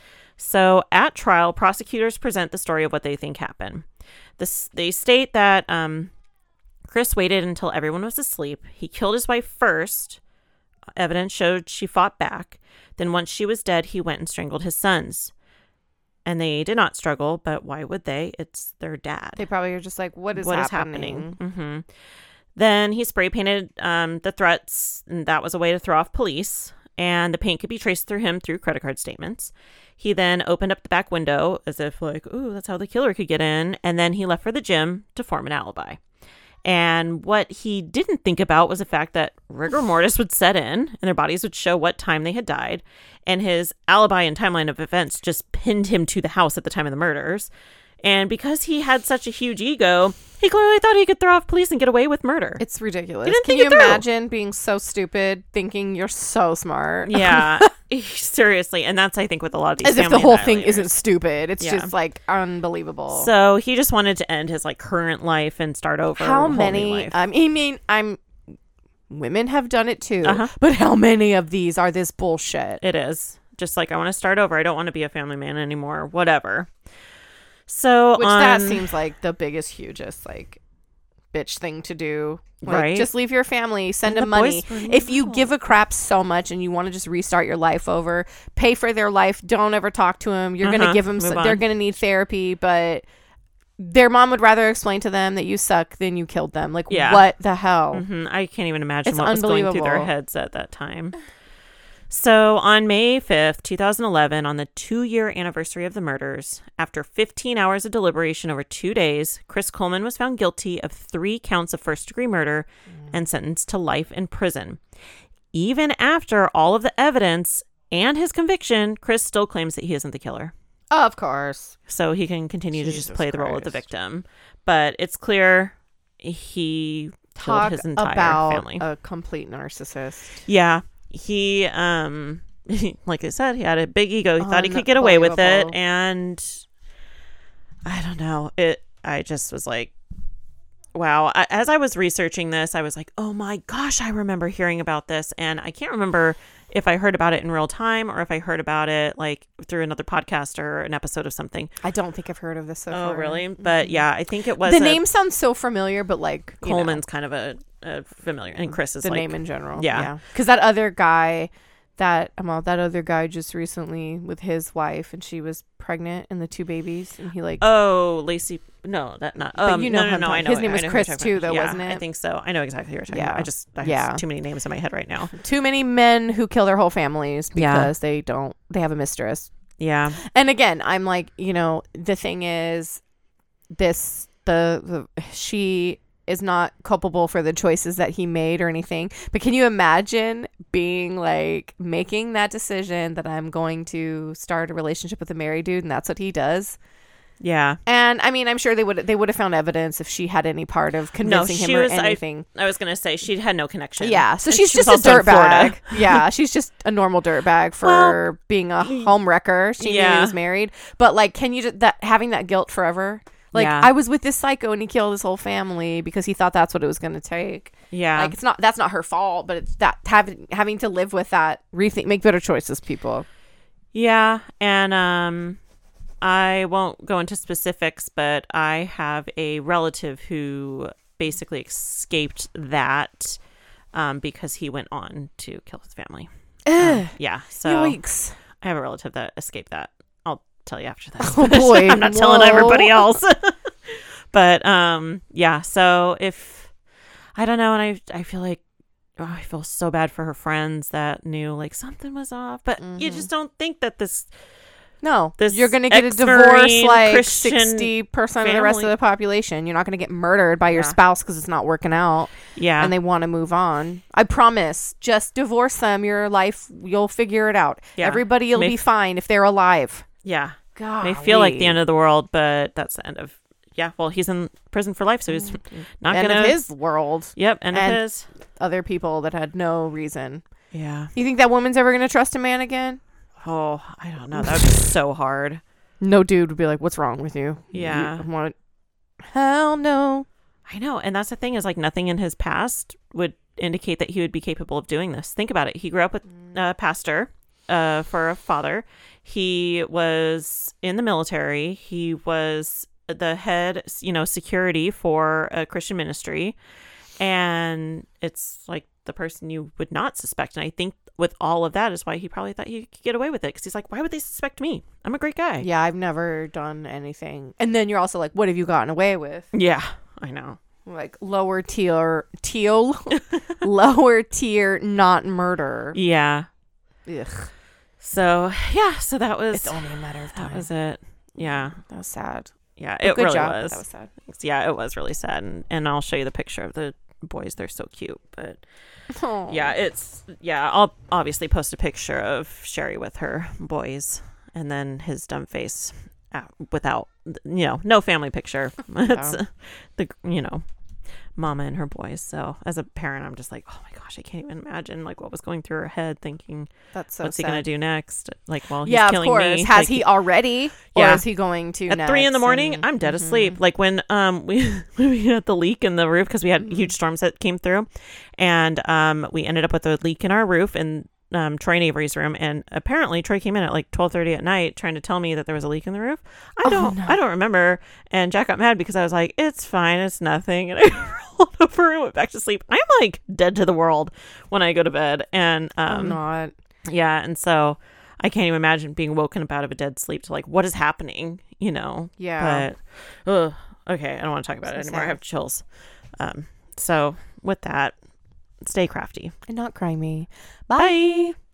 So at trial, prosecutors present the story of what they think happened. This, they state that um, Chris waited until everyone was asleep. He killed his wife first. Evidence showed she fought back. Then once she was dead, he went and strangled his sons. And they did not struggle, but why would they? It's their dad. They probably are just like, what is What is happening? happening? Mm-hmm. Then he spray painted um, the threats, and that was a way to throw off police. And the paint could be traced through him through credit card statements. He then opened up the back window as if like, ooh, that's how the killer could get in. And then he left for the gym to form an alibi. And what he didn't think about was the fact that rigor mortis would set in and their bodies would show what time they had died. And his alibi and timeline of events just pinned him to the house at the time of the murders. And because he had such a huge ego, he clearly thought he could throw off police and get away with murder. It's ridiculous. He didn't Can think you it through. imagine being so stupid, thinking you're so smart? Yeah, seriously. And that's, I think, with a lot of these As if the family whole thing annihilators. isn't stupid. It's Yeah. just like unbelievable. So he just wanted to end his like current life and start over. how a whole new many? life. I mean, I'm. Women have done it too, Uh-huh. but how many of these are this bullshit? It is just like I want to start over. I don't want to be a family man anymore. Whatever. So Which on, that seems like the biggest, hugest like bitch thing to do. Like, Right. just leave your family, send And them the money. boys were If you little. give a crap so much and you want to just restart your life over, pay for their life. Don't ever talk to them. You're gonna Uh-huh. give them. Move They're on. gonna need therapy, but their mom would rather explain to them that you suck than you killed them. Like, Yeah. what the hell? Mhm. I can't even imagine It's what was going through their unbelievable. heads at that time. So on May fifth, twenty eleven, on the two-year anniversary of the murders, after fifteen hours of deliberation over two days, Chris Coleman was found guilty of three counts of first-degree murder and sentenced to life in prison. Even after all of the evidence and his conviction, Chris still claims that he isn't the killer. Of course. So he can continue to just Jesus play the role of the Christ. victim. But it's clear he killed Talk his entire about family. a complete narcissist. Yeah. He, um, like I said, he had a big ego. He thought he could get away with it. Unbelievable. And I don't know. It, I just was like, wow. I, as I was researching this, I was like, oh my gosh, I remember hearing about this. And I can't remember if I heard about it in real time or if I heard about it like through another podcast or an episode of something. I don't think I've heard of this so oh, far. really? But yeah, I think it was. The a, name sounds so familiar, but like you Coleman's know, kind of a, a familiar. And Chris is the like, name in general. Yeah. Because that other guy, that well, that other guy just recently with his wife, and she was pregnant and the two babies, and he like. Oh, Lacey. No, that not. But Um, you know no, no, him no. talking- I know. his name I was know who Chris you're talking too, about. though, Yeah, wasn't I it? think so. I know exactly who you're talking Yeah. about. I just I Yeah. have too many names in my head right now. Too many men who kill their whole families Yeah. because they don't. They have a mistress. Yeah. And again, I'm like, you know, the thing is, this the, the she is not culpable for the choices that he made or anything. But can you imagine being like making that decision that I'm going to start a relationship with a married dude, and that's what he does? Yeah. And I mean, I'm sure they would they would have found evidence if she had any part of convincing she him or was- I- anything. I was gonna say she had no connection. Yeah, so And she's she was just a also in Florida. dirtbag. Yeah, she's just a normal dirtbag for Well, being a home wrecker. She knew he yeah. was married, but like, can you just that having that guilt forever? Like, Yeah. I was with this psycho and he killed his whole family because he thought that's what it was going to take. Yeah. Like, it's not that's not her fault, but it's that having having to live with that. Rethink, make better choices, people. Yeah, and um, I won't go into specifics, but I have a relative who basically escaped that um, because he went on to kill his family. Um, yeah, so Yikes! I have a relative that escaped that. I'll tell you after this. Oh boy, I'm not telling Whoa. everybody else. But um, yeah. So if I don't know, and I I feel like oh, I feel so bad for her friends that knew like something was off, but you Mhm. just don't think that this. No, This you're going to get a ex-Marine divorce like Christian sixty percent of the rest of family- the population. You're not going to get murdered by your Yeah. spouse because it's not working out. Yeah. And they want to move on. I promise. Just divorce them. Your life, you'll figure it out. Yeah. Everybody will May be f- fine if they're alive. yeah. God, May feel like the end of the world, but that's the end of. Yeah. Well, he's in prison for life, so he's not end gonna. of his world. Yep. End and- of his. Other people that had no reason. Yeah. You think that woman's ever going to trust a man again? Oh, I don't know. That would be so hard. No dude would be like, "What's wrong with you?" Yeah. You want? Hell no. I know. And that's the thing is like nothing in his past would indicate that he would be capable of doing this. Think about it. He grew up with a pastor uh, for a father. He was in the military. He was the head, you know, security for a Christian ministry. And it's like the person you would not suspect. And I think with all of that is why he probably thought he could get away with it. Because he's like, why would they suspect me? I'm a great guy. Yeah, I've never done anything. And then you're also like, "What have you gotten away with?" Yeah, I know. Like lower tier, teal, lower tier, not murder. Yeah. Ugh. So, yeah. So that was, It's only a matter of that time. was it. Yeah. That was sad. Yeah. But It good really job. but was. That was sad. Yeah, it was really sad. And, and I'll show you the picture of the boys. They're so cute. But yeah, it's, yeah, I'll obviously post a picture of Sherry with her boys and then his dumb face uh, without, you know, no family picture. It's uh, the, you know, mama and her boys. So as a parent, I'm just like, oh my gosh, I can't even imagine like what was going through her head thinking, That's so what's sad. he going to do next? Like, well, he's Yeah, of killing course. me. Has Like, he already? Or Yeah. is he going to at next? three in the morning, And- I'm dead Mhm. asleep. Like when um we when we had the leak in the roof because we had Mhm. huge storms that came through, and um we ended up with a leak in our roof in um Troy and Avery's room, and apparently Troy came in at like twelve thirty at night trying to tell me that there was a leak in the roof. I Oh, don't no. I don't remember, and Jack got mad because I was like, it's fine, it's nothing, and I rolled over and went back to sleep. I'm like dead to the world when I go to bed, and I'm um not. yeah, and so I can't even imagine being woken up out of a dead sleep to like what is happening, you know. Yeah. But ugh, okay, I don't want to talk about So it anymore. I sad. have chills. Um, so with that, stay crafty. And not cry me. Bye. Bye.